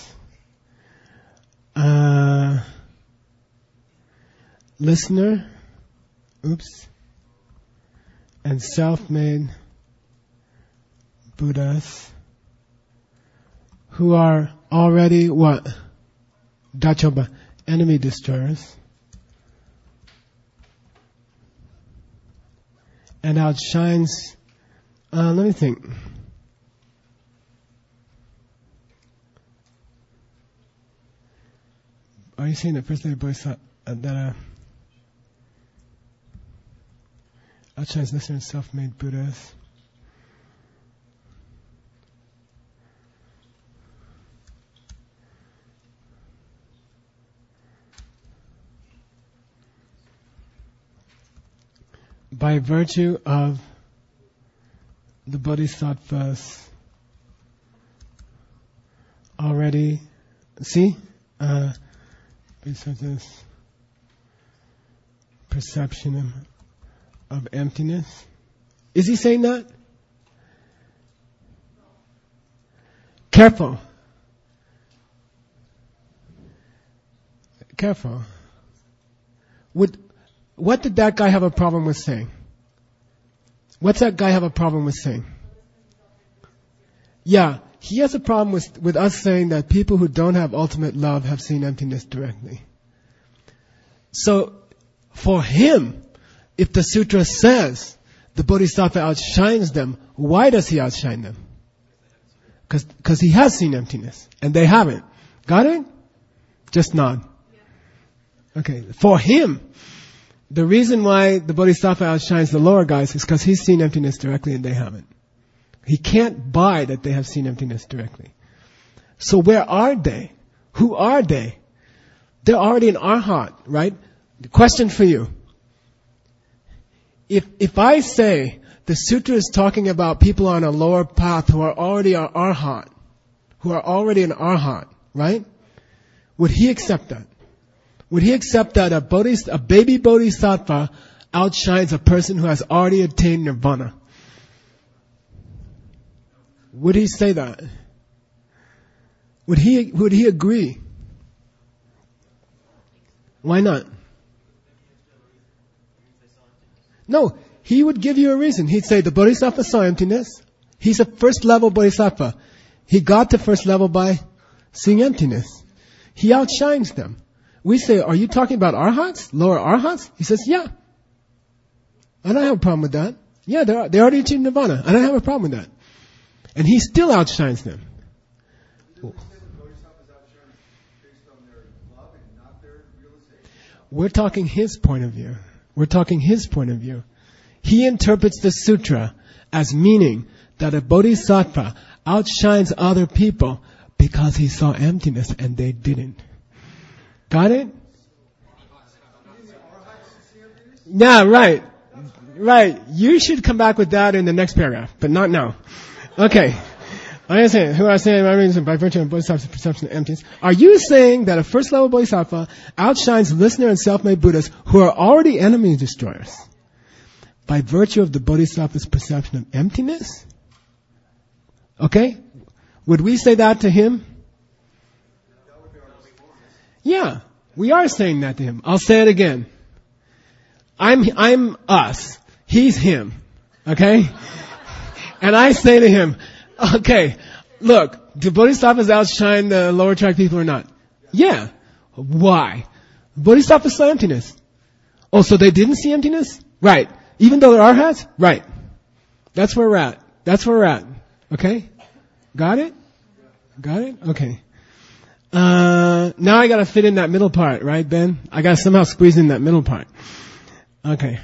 listener, and self-made Buddhas who are already what? Dachoba, enemy destroyers, and outshines, let me think. Are you saying that first level Bodhisattva that outshines listener and self-made Buddhas? By virtue of the Bodhisattvas already, Bodhisattvas perception of emptiness. Is he saying that? Careful. What did that guy have a problem with saying? What's that guy have a problem with saying? Yeah, he has a problem with us saying that people who don't have ultimate love have seen emptiness directly. So, for him, if the sutra says the Bodhisattva outshines them, why does he outshine them? Because he has seen emptiness, and they haven't. Got it? Just nod. Okay, for him, the reason why the Bodhisattva outshines the lower guys is because he's seen emptiness directly and they haven't. He can't buy that they have seen emptiness directly. So where are they? Who are they? They're already in Arhat, right? The question for you. If I say the sutra is talking about people on a lower path who are already an Arhat, right? Would he accept that? Would he accept that a baby Bodhisattva outshines a person who has already attained nirvana? Would he say that? Would he agree? Why not? No, he would give you a reason. He'd say the Bodhisattva saw emptiness. He's a first level Bodhisattva. He got to first level by seeing emptiness. He outshines them. We say, are you talking about arhats? Lower arhats? He says, yeah. I don't have a problem with that. Yeah, they already achieved nirvana. I don't have a problem with that. And he still outshines them. We're talking his point of view. We're talking his point of view. He interprets the sutra as meaning that a bodhisattva outshines other people because he saw emptiness and they didn't. Got it? Yeah, right. Right. You should come back with that in the next paragraph, but not now. Okay. I understand. Who are saying my reason by virtue of bodhisattva's perception of emptiness. Are you saying that a first level bodhisattva outshines listener and self-made Buddhas who are already enemy destroyers by virtue of the bodhisattva's perception of emptiness? Okay? Would we say that to him? Yeah, we are saying that to him. I'll say it again. I'm us. He's him. Okay? And I say to him, okay, look, do bodhisattvas outshine the lower track people or not? Yeah. Why? Bodhisattvas saw emptiness. Oh, so they didn't see emptiness? Right. Even though they're arhats? Right. That's where we're at. That's where we're at. Okay? Got it? Got it? Okay. Now I gotta fit in that middle part, right, Ben? I gotta somehow squeeze in that middle part. Okay.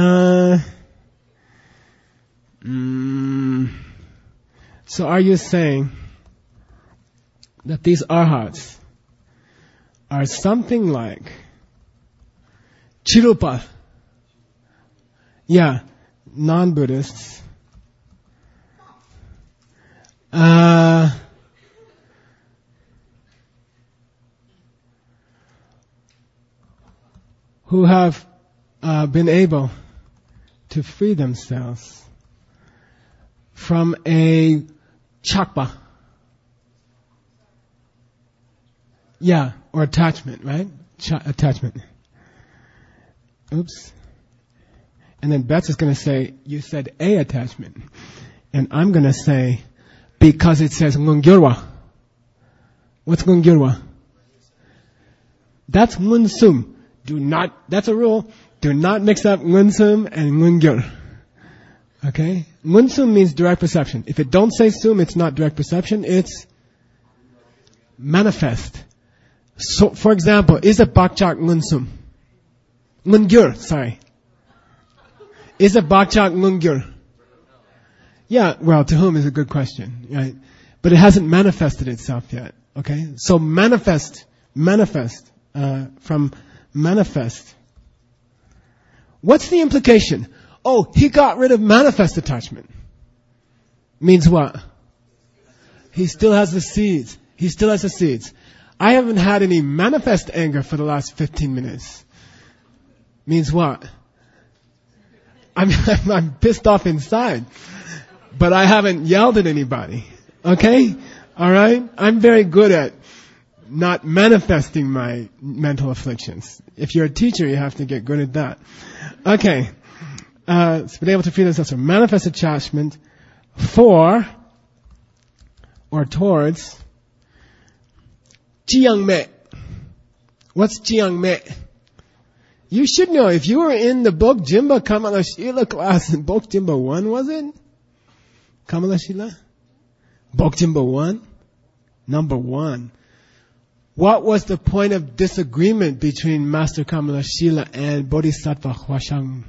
So are you saying that these arhats are something like Chirupa? Yeah, non-Buddhists. Who have been able to free themselves from a chakpa. Yeah, or attachment, right? Attachment. Oops. And then Beth is going to say, you said a attachment. And I'm going to say, because it says ngungyurwa. What's ngungyurwa? That's ngunsum. That's a rule. Do not mix up ngunsum and ngungyur. Okay? Ngunsum means direct perception. If it don't say sum, it's not direct perception, it's manifest. So, for example, is a bakchak ngunsum? Ngungyur, sorry. Is a bakchak ngungyur? Yeah, well, to whom is a good question, right? But it hasn't manifested itself yet, okay? So manifest, from manifest. What's the implication? Oh, he got rid of manifest attachment. Means what? He still has the seeds. He still has the seeds. I haven't had any manifest anger for the last 15 minutes. Means what? I'm pissed off inside. But I haven't yelled at anybody. Okay? Alright? I'm very good at not manifesting my mental afflictions. If you're a teacher, you have to get good at that. Okay. It's been able to free themselves from manifest attachment for or towards Jiangme. What's Jiangme? You should know, if you were in the Bok-Jimba Kamala Shila class in Bok-Jimba 1, was it? Kamala Shila? Bok-Jimba 1? Number 1. What was the point of disagreement between Master Kamala Shila and Bodhisattva Huashang?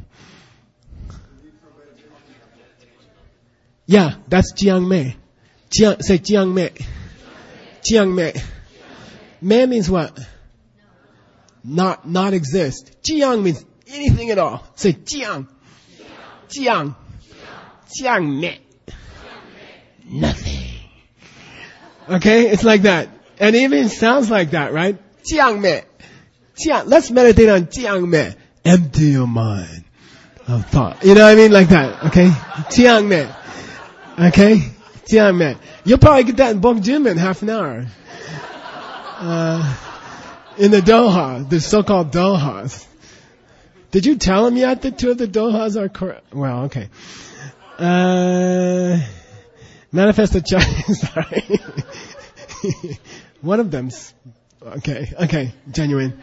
Yeah, that's Jiangme. Say Jiangme. Jiangme. Me means what? Not exist. Jiang means anything at all. Say Jiang. Jiang. Jiangme. Nothing. Okay, it's like that. And it even sounds like that, right? Jiangme. Jiang. Let's meditate on Jiangme. Empty your mind of thought. You know what I mean? Like that. Okay? Jiangme. Okay? Jiangme. You'll probably get that in Bokjim in half an hour. In the Doha, the so-called Dohas. Did you tell him yet that two of the Dohas are correct? Well, okay. Manifest Chinese, sorry. One of them's, okay, genuine.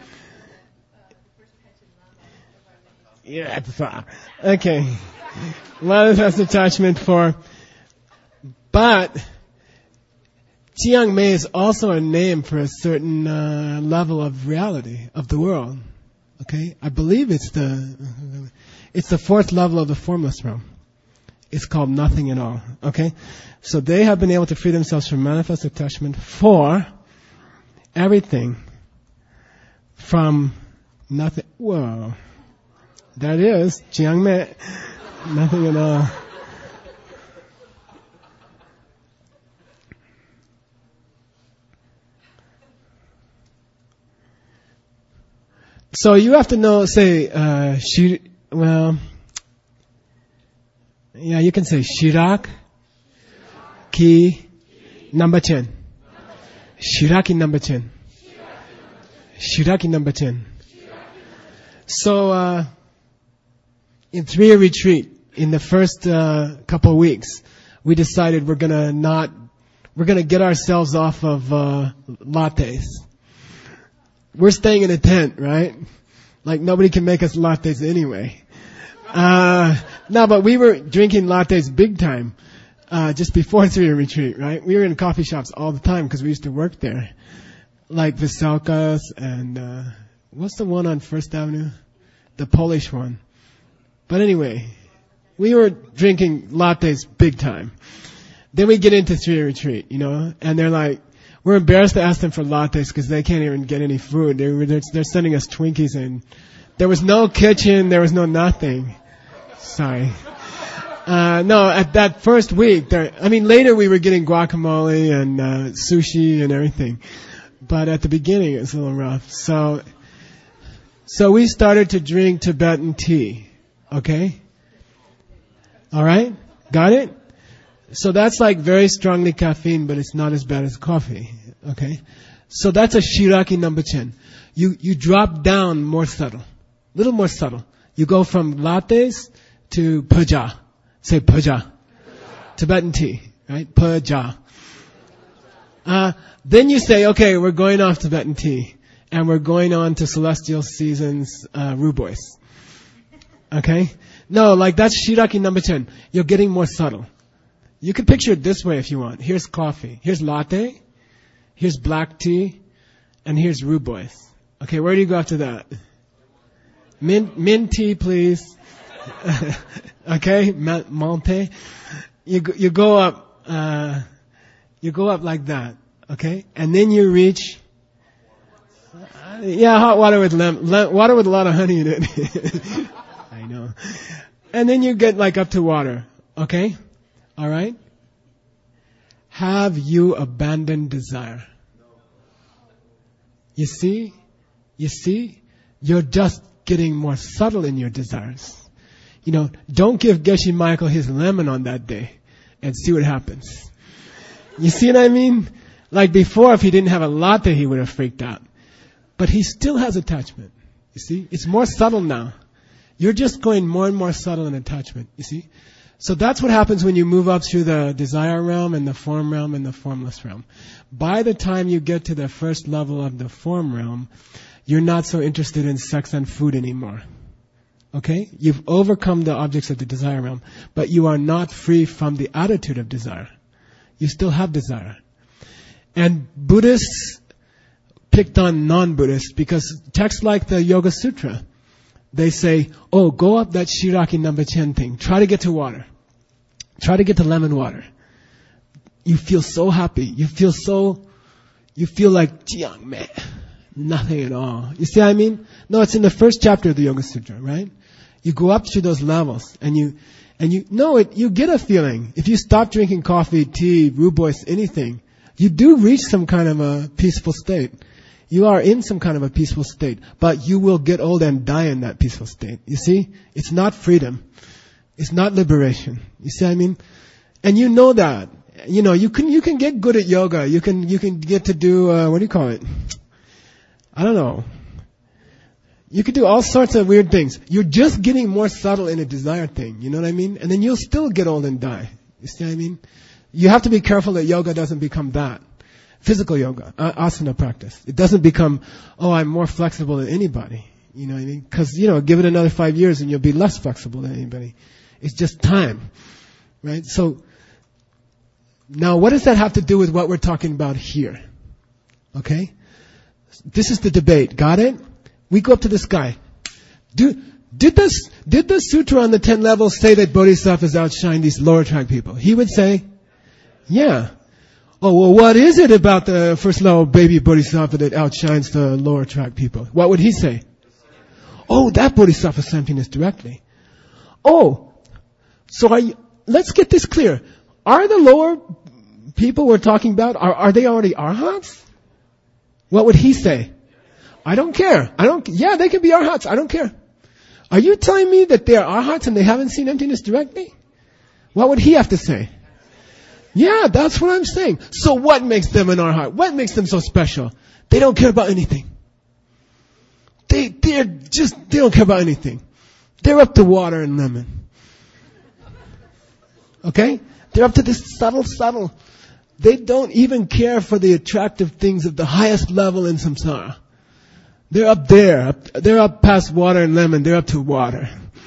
Yeah, okay. Manifest attachment for, but Chiang Mai is also a name for a certain level of reality of the world. Okay, I believe it's the fourth level of the formless realm. It's called nothing at all. Okay, so they have been able to free themselves from manifest attachment for everything from nothing. Whoa, that is Chiang Mai, nothing at all. So you have to know, say, you can say Shirak ki number 10. Shiraki number 10. Shiraki number 10. So, in 3-year retreat, in the first couple of weeks, we decided we're gonna get ourselves off of lattes. We're staying in a tent, right? Like nobody can make us lattes anyway. No, but we were drinking lattes big time, just before 3-year retreat, right? We were in coffee shops all the time because we used to work there. Like Veselka's and, what's the one on First Avenue? The Polish one. But anyway, we were drinking lattes big time. Then we get into 3-year retreat, and they're like, we're embarrassed to ask them for lattes because they can't even get any food. They're sending us Twinkies and there was no kitchen, there was no nothing. Sorry. No, at that first week, later we were getting guacamole and sushi and everything. But at the beginning it was a little rough. So we started to drink Tibetan tea. Okay? Alright? Got it? So that's like very strongly caffeine, but it's not as bad as coffee. Okay? So that's a Shiraki number 10. You drop down more subtle. Little more subtle. You go from lattes to puja. Say puja. Tibetan tea. Right? Puja. Then you say, okay, we're going off Tibetan tea. And we're going on to Celestial Seasons, Rubois. Okay? No, like that's Shiraki number 10. You're getting more subtle. You can picture it this way if you want. Here's coffee. Here's latte. Here's black tea. And here's Rubois. Okay, where do you go after that? Mint tea, please. Okay, Monte. You go up like that. Okay? And then you reach, hot water with water with a lot of honey in it. I know. And then you get like up to water. Okay? Alright? Have you abandoned desire? You see? You're just getting more subtle in your desires. Don't give Geshe Michael his lemon on that day and see what happens. You see what I mean? Like before, if he didn't have a latte, he would have freaked out. But he still has attachment. You see? It's more subtle now. You're just going more and more subtle in attachment. You see? So that's what happens when you move up through the desire realm and the form realm and the formless realm. By the time you get to the first level of the form realm, you're not so interested in sex and food anymore. Okay? You've overcome the objects of the desire realm, but you are not free from the attitude of desire. You still have desire. And Buddhists picked on non-Buddhists because texts like the Yoga Sutra, they say, go up that Shiraki number 10 thing. Try to get to water. Try to get to lemon water. You feel so happy. You feel like Chiang Mai. Nothing at all. You see what I mean? No, it's in the first chapter of the Yoga Sutra, right? You go up to those levels and you get a feeling. If you stop drinking coffee, tea, Rubois, anything, you do reach some kind of a peaceful state. You are in some kind of a peaceful state, but you will get old and die in that peaceful state. You see? It's not freedom. It's not liberation. You see what I mean? And you know that. You can get good at yoga. You can get to do, what do you call it? I don't know. You could do all sorts of weird things. You're just getting more subtle in a desired thing. You know what I mean? And then you'll still get old and die. You see what I mean? You have to be careful that yoga doesn't become that. Physical yoga, asana practice. It doesn't become, I'm more flexible than anybody. You know what I mean? Because, give it another 5 years and you'll be less flexible than anybody. It's just time. Right? So, now what does that have to do with what we're talking about here? Okay? This is the debate. Got it? We go up to this guy. Did the sutra on the 10 levels say that bodhisattvas outshine these lower track people? He would say, yeah. Oh, well, what is it about the first level baby bodhisattva that outshines the lower track people? What would he say? Oh, that bodhisattva is emptiness directly. Oh, so let's get this clear. Are the lower people we're talking about, are they already arhats? What would he say? I don't care. Yeah, they can be arhats. I don't care. Are you telling me that they're arhats and they haven't seen emptiness directly? What would he have to say? Yeah, that's what I'm saying. So what makes them an arhat? What makes them so special? They don't care about anything. They don't care about anything. They're up to water and lemon. Okay? They're up to this subtle. They don't even care for the attractive things of the highest level in samsara. They're up there. They're up past water and lemon. They're up to water.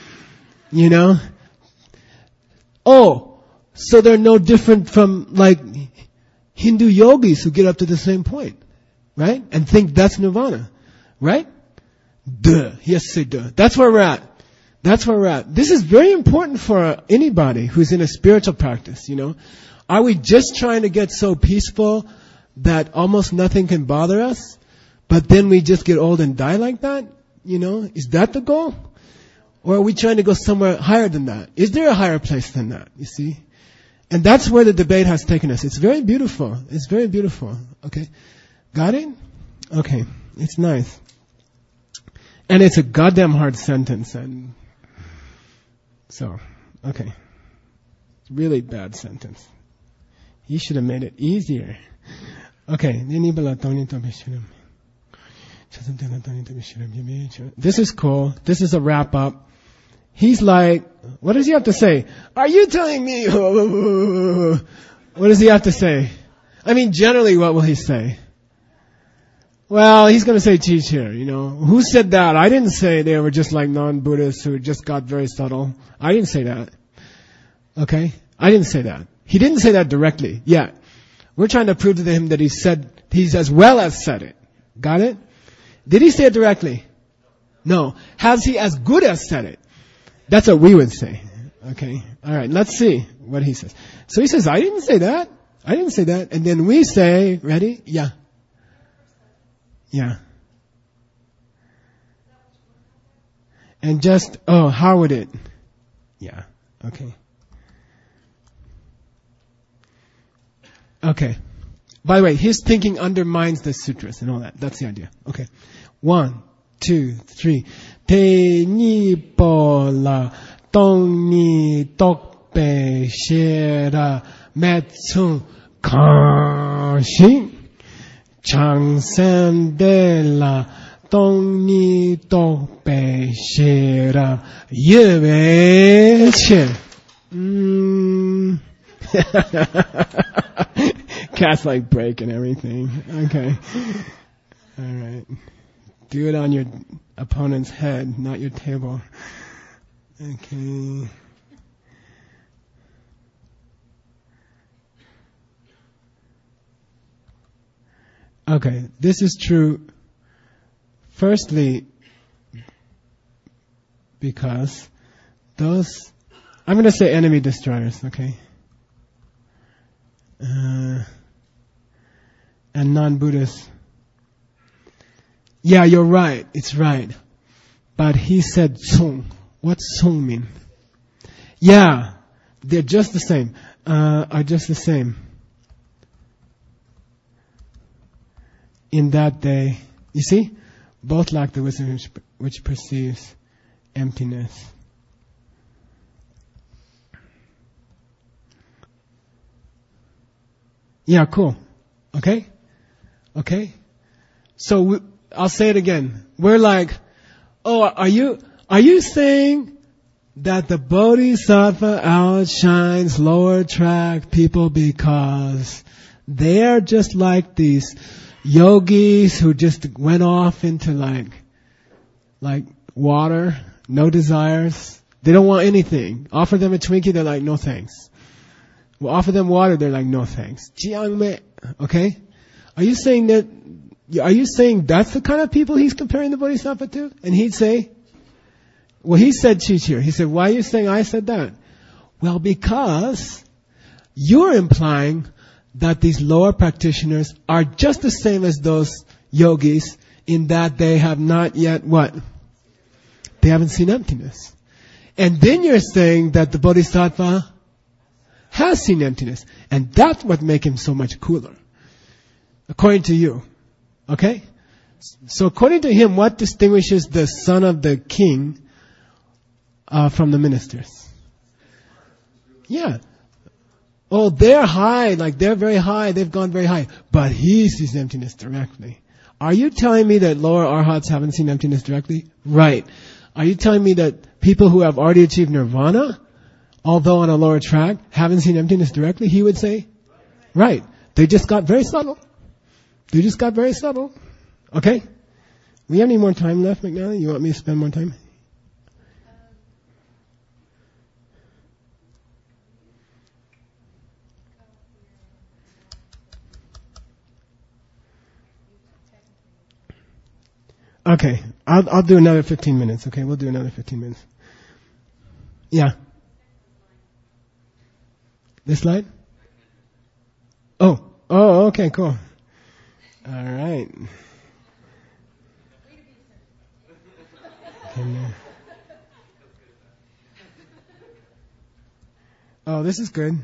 Oh, so they're no different from like Hindu yogis who get up to the same point. Right? And think that's nirvana. Right? Duh. He has to say duh. That's where we're at. This is very important for anybody who's in a spiritual practice, Are we just trying to get so peaceful that almost nothing can bother us? But then we just get old and die like that? Is that the goal? Or are we trying to go somewhere higher than that? Is there a higher place than that? You see? And that's where the debate has taken us. It's very beautiful. Okay? Got it? Okay. It's nice. And it's a goddamn hard sentence. And so, okay. Really bad sentence. You should have made it easier. Okay. This is cool. This is a wrap up. He's like, what does he have to say? Are you telling me? What does he have to say? I mean, generally, what will he say? Well, he's going to say teach here, Who said that? I didn't say they were just like non-Buddhists who just got very subtle. I didn't say that. Okay? I didn't say that. He didn't say that directly. Yeah. We're trying to prove to him that he's as well as said it. Got it? Did he say it directly? No. Has he as good as said it? That's what we would say. Okay? Alright, let's see what he says. So he says, I didn't say that. And then we say, ready? Yeah. Yeah. And just, how would it? Yeah. Okay. Okay. By the way, his thinking undermines the sutras and all that. That's the idea. Okay. 1, 2, 3. Te ni po la tong ni tok pe shera metsun kan shi chang san de la tong ni tok pe shera ye ve chen. Cat's like break and everything. Okay. Alright. Do it on your opponent's head, not your table. Okay. Okay. This is true. Firstly, because those, I'm going to say enemy destroyers, okay? And non-Buddhists. Yeah, you're right. It's right. But he said Tsung. What's Tsung mean? Yeah, they're just the same. Are just the same. In that they, you see, both lack the wisdom which perceives emptiness. Yeah, cool. Okay? Okay? So I'll say it again. We're like, oh, are you saying that the Bodhisattva outshines lower track people because they are just like these yogis who just went off into like water, no desires. They don't want anything. Offer them a Twinkie, they're like, no thanks. We'll offer them water, they're like, no thanks. Jiangme. Okay? Are you saying that's the kind of people he's comparing the Bodhisattva to? And he'd say, well, he said Chichir. He said, why are you saying I said that? Well, because you're implying that these lower practitioners are just the same as those yogis in that they have not yet what? They haven't seen emptiness. And then you're saying that the Bodhisattva has seen emptiness. And that's what makes him so much cooler. According to you. Okay? So according to him, what distinguishes the son of the king from the ministers? Yeah. Oh, they're high, like they're very high, they've gone very high. But he sees emptiness directly. Are you telling me that lower arhats haven't seen emptiness directly? Right. Are you telling me that people who have already achieved nirvana, although on a lower track, haven't seen emptiness directly? He would say, right. They just got very subtle. They just got very subtle. Okay? We have any more time left, McNally? You want me to spend more time? Okay, I'll do another 15 minutes. Okay, we'll do another 15 minutes. Yeah. This slide? Oh, okay, cool. All right. Oh, this is good.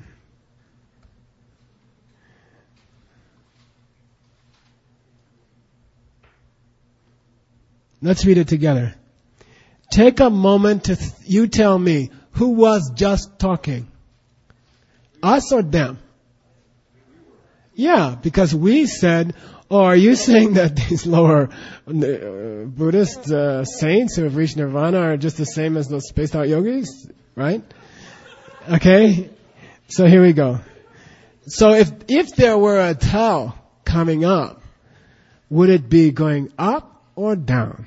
Let's read it together. Take a moment to, you tell me, who was just talking? Us or them? Yeah, because we said, oh, are you saying that these lower Buddhist saints who have reached nirvana are just the same as those spaced out yogis? Right? Okay? So here we go. So if there were a tau coming up, would it be going up or down?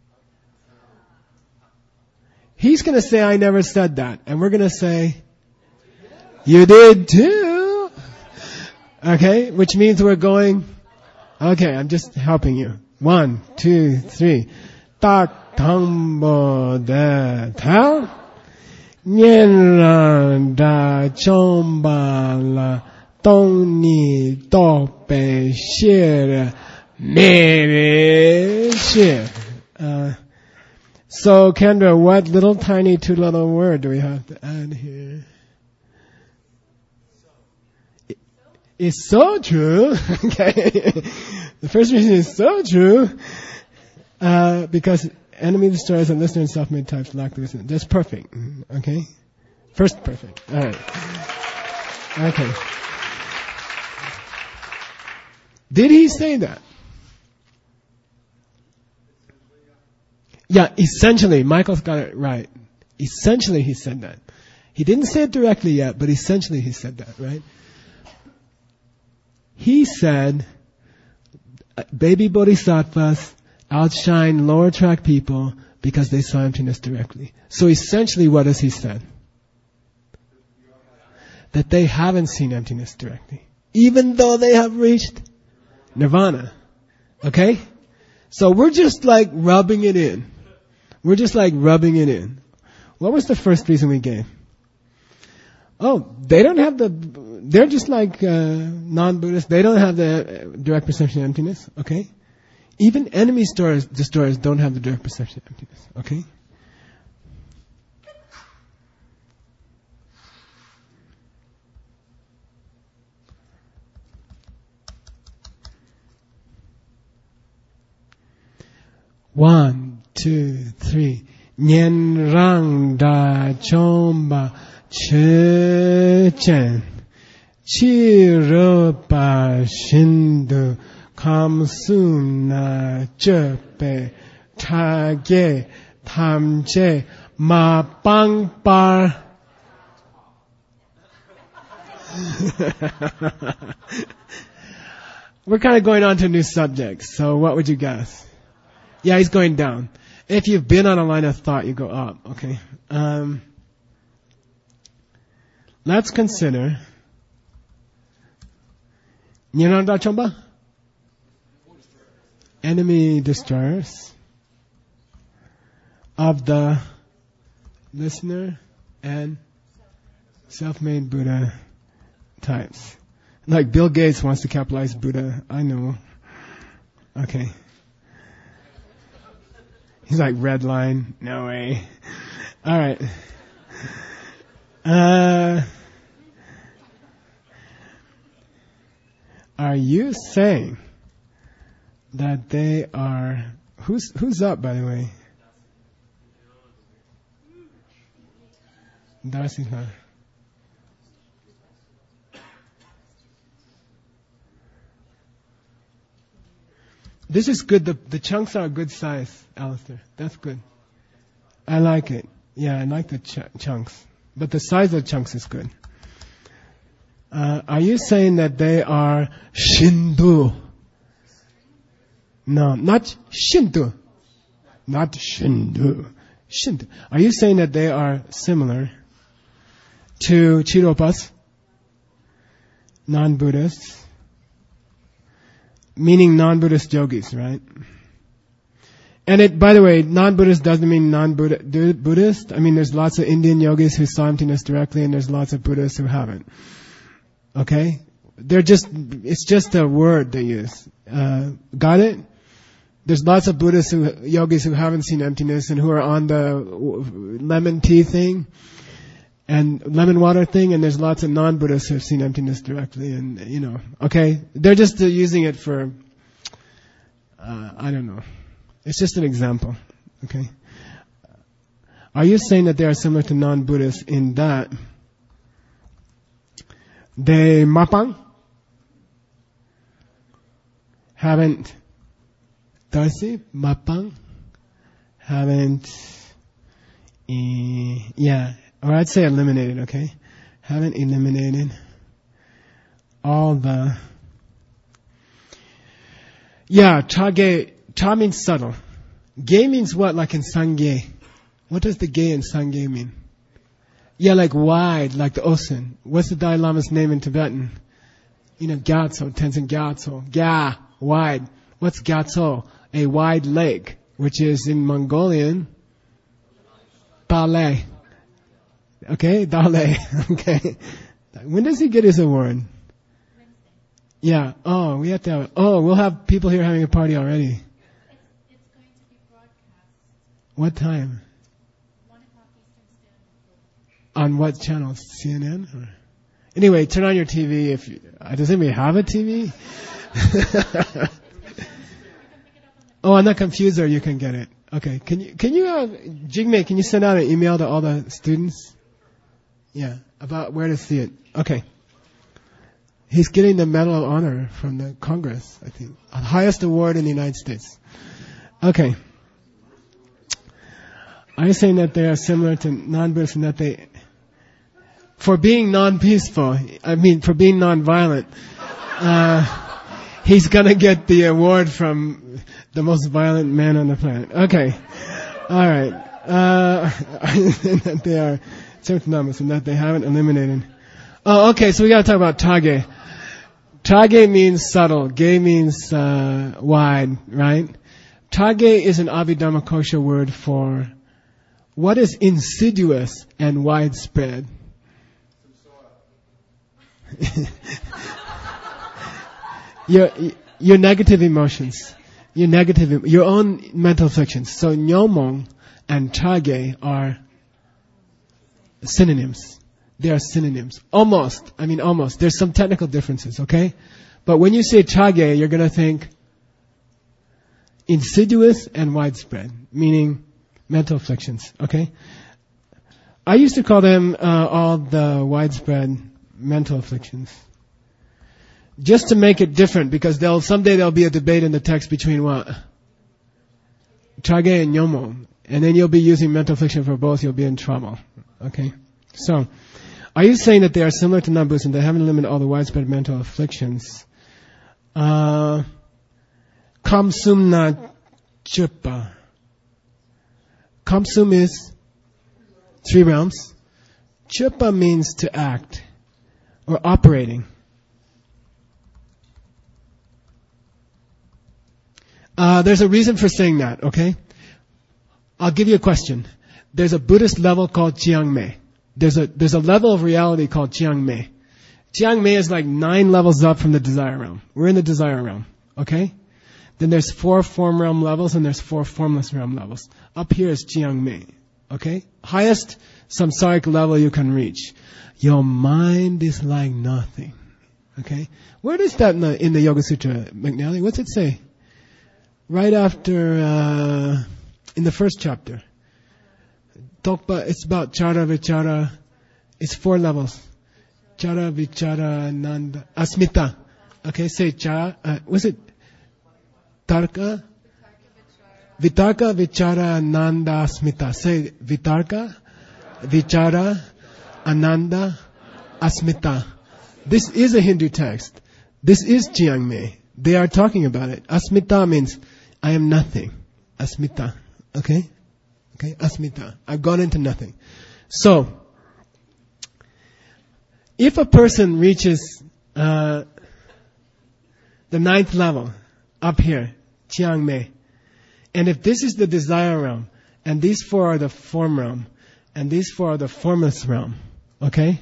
He's going to say, I never said that. And we're going to say, you did too. Okay? Which means we're going, okay, I'm just helping you. 1, 2, 3. Tak tambo de tau. Nyen da chomba la toni tope shir mere shir. So, Kendra, what little tiny two-letter word do we have to add here? It's so true. Okay. The first reason is so true. Because enemy destroyers and listener and self-made types lack the listener. That's perfect. Okay? First perfect. Alright. Okay. Did he say that? Yeah, essentially, Michael's got it right. Essentially he said that. He didn't say it directly yet, but essentially he said that, right? He said, baby bodhisattvas outshine lower track people because they saw emptiness directly. So essentially what has he said? That they haven't seen emptiness directly. Even though they have reached nirvana. Okay? So we're just like rubbing it in. We're just like rubbing it in. What was the first reason we gave? Oh, they don't have they're just like non-Buddhists. They don't have the direct perception of emptiness. Okay? Even enemy destroyers don't have the direct perception of emptiness. Okay? One, 2, 3. Nyen rang da chomba che chen. Chiropa Shindu Kamsuna Jepe Tage Tamje Ma Bang Bar. We're kind of going on to new subjects, so what would you guess? Yeah, he's going down. If you've been on a line of thought, you go up, okay? Let's consider enemy destroyers of the listener and self-made Buddha types. Like Bill Gates wants to capitalize Buddha. I know. Okay. He's like, red line. No way. Alright. Are you saying that they are... Who's up, by the way? Darcy's not. This is good. The chunks are a good size, Alistair. That's good. I like it. Yeah, I like the chunks. But the size of the chunks is good. Are you saying that they are Shindu? No, not Shindu. Not Shindu. Shindu. Are you saying that they are similar to Chiropas? Non-Buddhists? Meaning non-Buddhist yogis, right? And it, by the way, non-Buddhist doesn't mean non-Buddhist. I mean, there's lots of Indian yogis who saw emptiness directly, and there's lots of Buddhists who haven't. Okay? It's just a word they use. Got it? There's lots of Buddhist yogis who haven't seen emptiness and who are on the lemon tea thing and lemon water thing, and there's lots of non-Buddhists who have seen emptiness directly, and, okay? They're just using it for, I don't know. It's just an example, okay? Are you saying that they are similar to non-Buddhists in that they mapang? Haven't, Darcy, mapang? Haven't, yeah. Or I'd say eliminated, okay? Haven't eliminated all the... Yeah, cha means subtle. Ge means what, like in Sangye? What does the ge in Sangye mean? Yeah, like wide, like the ocean. What's the Dalai Lama's name in Tibetan? Gyatso, Tenzin Gyatso. Gya, wide. What's Gyatso? A wide lake, which is in Mongolian, Dale. Okay, Dale. Okay. When does he get his award? Wednesday. Yeah. Oh, we have to have. Oh, we'll have people here having a party already. It's going to be broadcast. What time? 1:00 Eastern Standard On Time. what channels? CNN? Or? Anyway, turn on your TV. Does anybody have a TV? Oh, on the computer you can get it. Okay. Can you, Jigme, can you send out an email to all the students? Yeah, about where to see it. Okay. He's getting the Medal of Honor from the Congress, I think. The highest award in the United States. Okay. Are you saying that they are similar to non-Buddhists in that they... For being non-peaceful, for being non-violent, he's gonna get the award from the most violent man on the planet. Okay. Alright. That they are symptoms and that they haven't eliminated. Oh, okay, so we gotta talk about Tage. Tage means subtle. Ge means wide, right? Tage is an Abhidhammakosha word for what is insidious and widespread. Your negative emotions. Your own mental afflictions. So Nyomong and Tage are synonyms. They are synonyms. Almost. There's some technical differences, okay? But when you say Tage, you're going to think insidious and widespread, meaning mental afflictions, okay? I used to call them all the widespread mental afflictions. Just to make it different, because someday there'll be a debate in the text between what? Chage and Nyomo. And then you'll be using mental affliction for both, you'll be in trouble. Okay? So, are you saying that they are similar to non-Buddhists and they haven't eliminated all the widespread mental afflictions? Kamsumna Chupa. Kamsum is 3 realms. Chupa means to act or operating. There's a reason for saying that, okay? I'll give you a question. There's a Buddhist level called Chiang Mai. There's a level of reality called Chiang Mai. Chiang Mai is like 9 levels up from the desire realm. We're in the desire realm, okay? Then there's 4 form realm levels and there's 4 formless realm levels. Up here is Chiang Mai, okay? Highest samsaric level you can reach. Your mind is like nothing, okay? Where is that in the Yoga Sutra, McNally? What's it say? Right after, in the first chapter. It's about Chara Vichara. It's 4 levels. Chara Vichara Nanda Asmita. Okay, say Chara. Was it Tarka? Vitarka Vichara Nanda Asmita. Say Vitarka Vichara Ananda Asmita. This is a Hindu text. This is Chiang Mai. They are talking about it. Asmita means I am nothing. Asmita. Okay? Okay, asmita. I've gone into nothing. So, if a person reaches the 9th level, up here, Chiang Mai, and if this is the desire realm, and these 4 are the form realm, and these 4 are the formless realm, okay?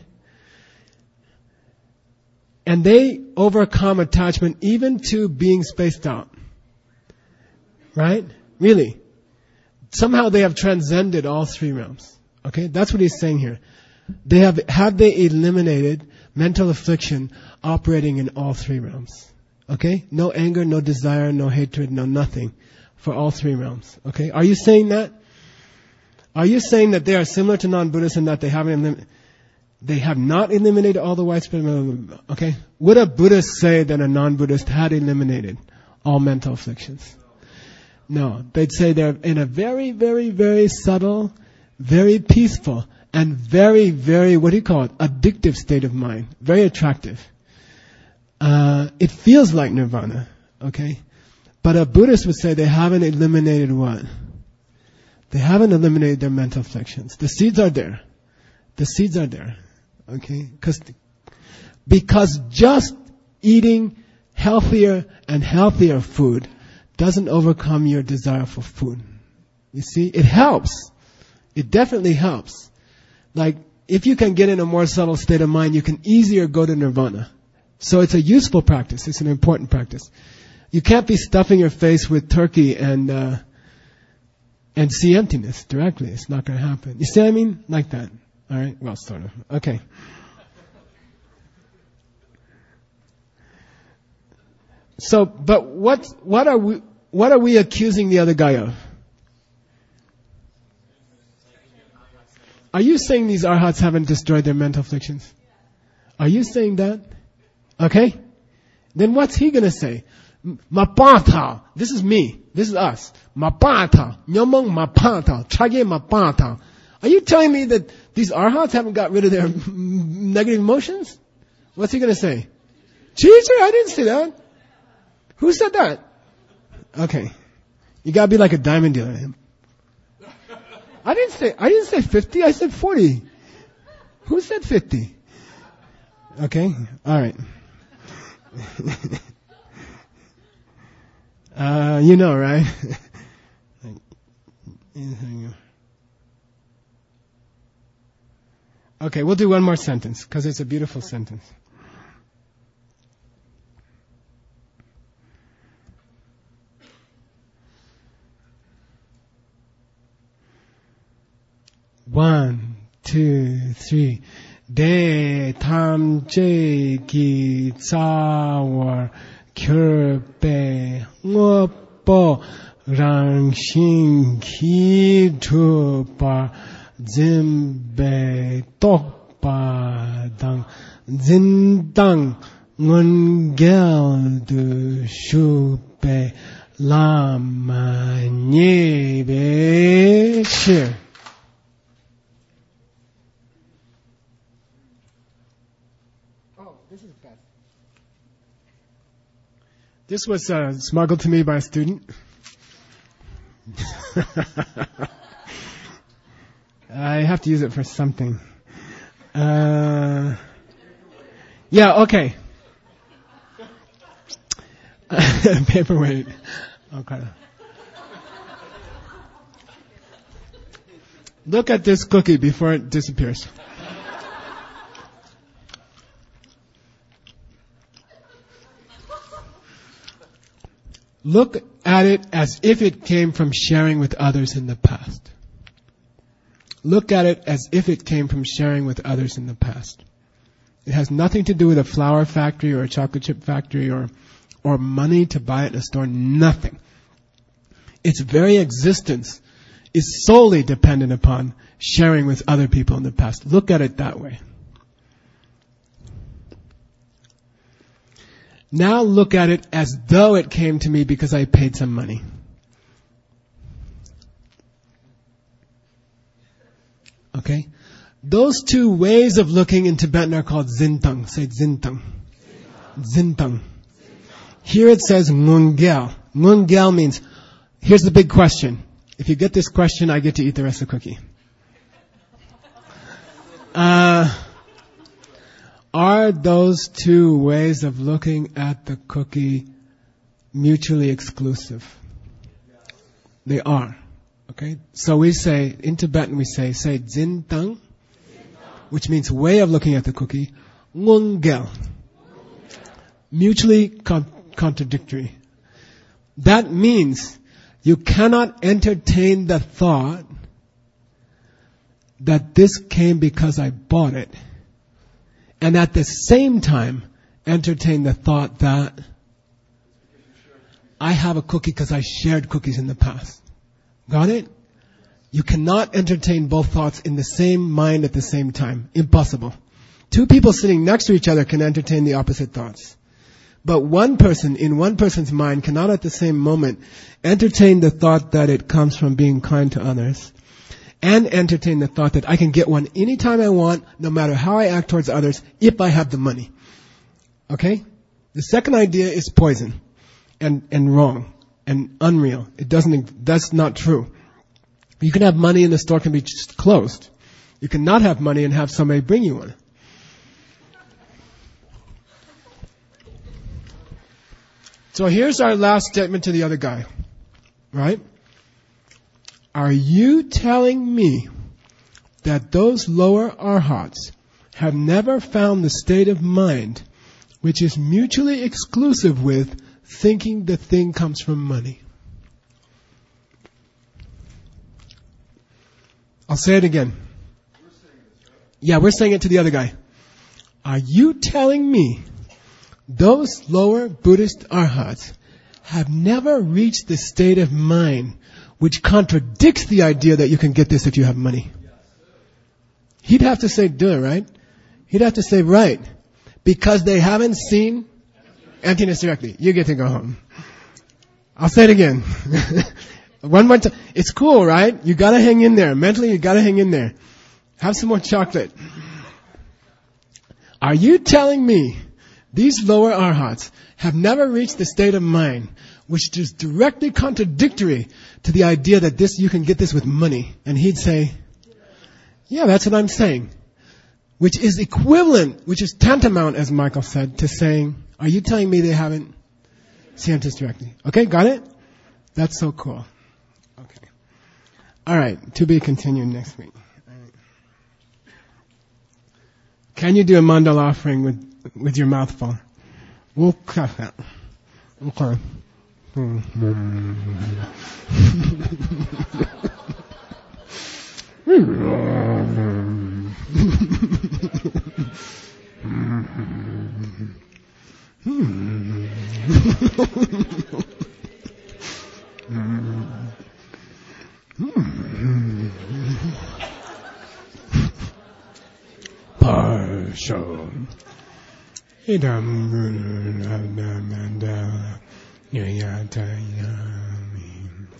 And they overcome attachment even to being spaced out. Right? Really. Somehow they have transcended all 3 realms. Okay? That's what he's saying here. Have they eliminated mental affliction operating in all 3 realms? Okay? No anger, no desire, no hatred, no nothing for all 3 realms. Okay? Are you saying that? Are you saying that they are similar to non-Buddhists and that they have not eliminated all the widespread mental? Okay? Would a Buddhist say that a non-Buddhist had eliminated all mental afflictions? No, they'd say they're in a very, very, very subtle, very peaceful, and very, very, addictive state of mind. Very attractive. It feels like nirvana, okay? But a Buddhist would say they haven't eliminated what? They haven't eliminated their mental afflictions. The seeds are there. The seeds are there, okay? Because just eating healthier and healthier food doesn't overcome your desire for food. You see, it helps. It definitely helps. Like, if you can get in a more subtle state of mind, you can easier go to nirvana. So it's a useful practice. It's an important practice. You can't be stuffing your face with turkey and see emptiness directly. It's not going to happen. You see what I mean? Like that. All right? Well, sort of. Okay. So, but what are we accusing the other guy of? Are you saying these arhats haven't destroyed their mental afflictions? Are you saying that? Okay? Then what's he gonna say? Mapata. This is me. This is us. Mapata. Nyomong mapata. Chage mapata. Are you telling me that these arhats haven't got rid of their negative emotions? What's he gonna say? Teacher, I didn't say that. Who said that? Okay. You gotta be like a diamond dealer. I didn't say 50, I said 40. Who said 50? Okay, alright. You know, right? Okay, we'll do one more sentence, because it's a beautiful sentence. One, two, three. De tam che ki tsawar kyurpe ngopo rang shin ki tupa zimbe tokpa dang zindang ngel du shupe lama nyebe shir. Oh, this is bad. This was smuggled to me by a student. I have to use it for something. Yeah, okay. Paperweight. Okay. Look at this cookie before it disappears. Look at it as if it came from sharing with others in the past. Look at it as if it came from sharing with others in the past. It has nothing to do with a flour factory or a chocolate chip factory or money to buy it in a store. Nothing. Its very existence is solely dependent upon sharing with other people in the past. Look at it that way. Now look at it as though it came to me because I paid some money. Okay? Those two ways of looking in Tibetan are called zintang. Say zintang. Zintang. Here it says ngungel. Ngungel means, here's the big question. If you get this question, I get to eat the rest of the cookie. Are those two ways of looking at the cookie mutually exclusive? They are. Okay? So we say, in Tibetan we say zintang, which means way of looking at the cookie, ngungel. Mutually contradictory. That means you cannot entertain the thought that this came because I bought it, and at the same time entertain the thought that I have a cookie because I shared cookies in the past. Got it? You cannot entertain both thoughts in the same mind at the same time. Impossible. Two people sitting next to each other can entertain the opposite thoughts. But one person in one person's mind cannot at the same moment entertain the thought that it comes from being kind to others and entertain the thought that I can get one anytime I want, no matter how I act towards others, if I have the money. Okay? The second idea is poison and wrong and unreal. That's not true. You can have money and the store can be just closed. You cannot have money and have somebody bring you one. So here's our last statement to the other guy. Right? Are you telling me that those lower arhats have never found the state of mind which is mutually exclusive with thinking the thing comes from money? I'll say it again. Yeah, we're saying it to the other guy. Are you telling me those lower Buddhist arhats have never reached the state of mind which contradicts the idea that you can get this if you have money? He'd have to say, duh, right? He'd have to say, right. Because they haven't seen emptiness directly. You get to go home. I'll say it again. One more time. It's cool, right? You gotta hang in there. Mentally, you gotta hang in there. Have some more chocolate. Are you telling me these lower arhats have never reached the state of mind which is directly contradictory to the idea that you can get this with money? And he'd say, yeah, that's what I'm saying. Which is equivalent, which is tantamount, as Michael said, to saying, are you telling me they haven't seen this directly? Okay, got it? That's so cool. Okay. Alright, to be continued next week. Can you do a mandala offering with your mouth full? We'll cut that. Okay. Partial. idam guru abdamanda yayatayami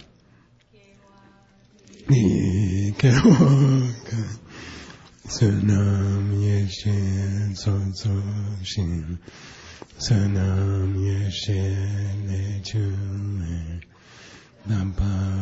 Nikewaka Sanam Yeshe Sozo Shin Sanam Yeshe Nechume Nampa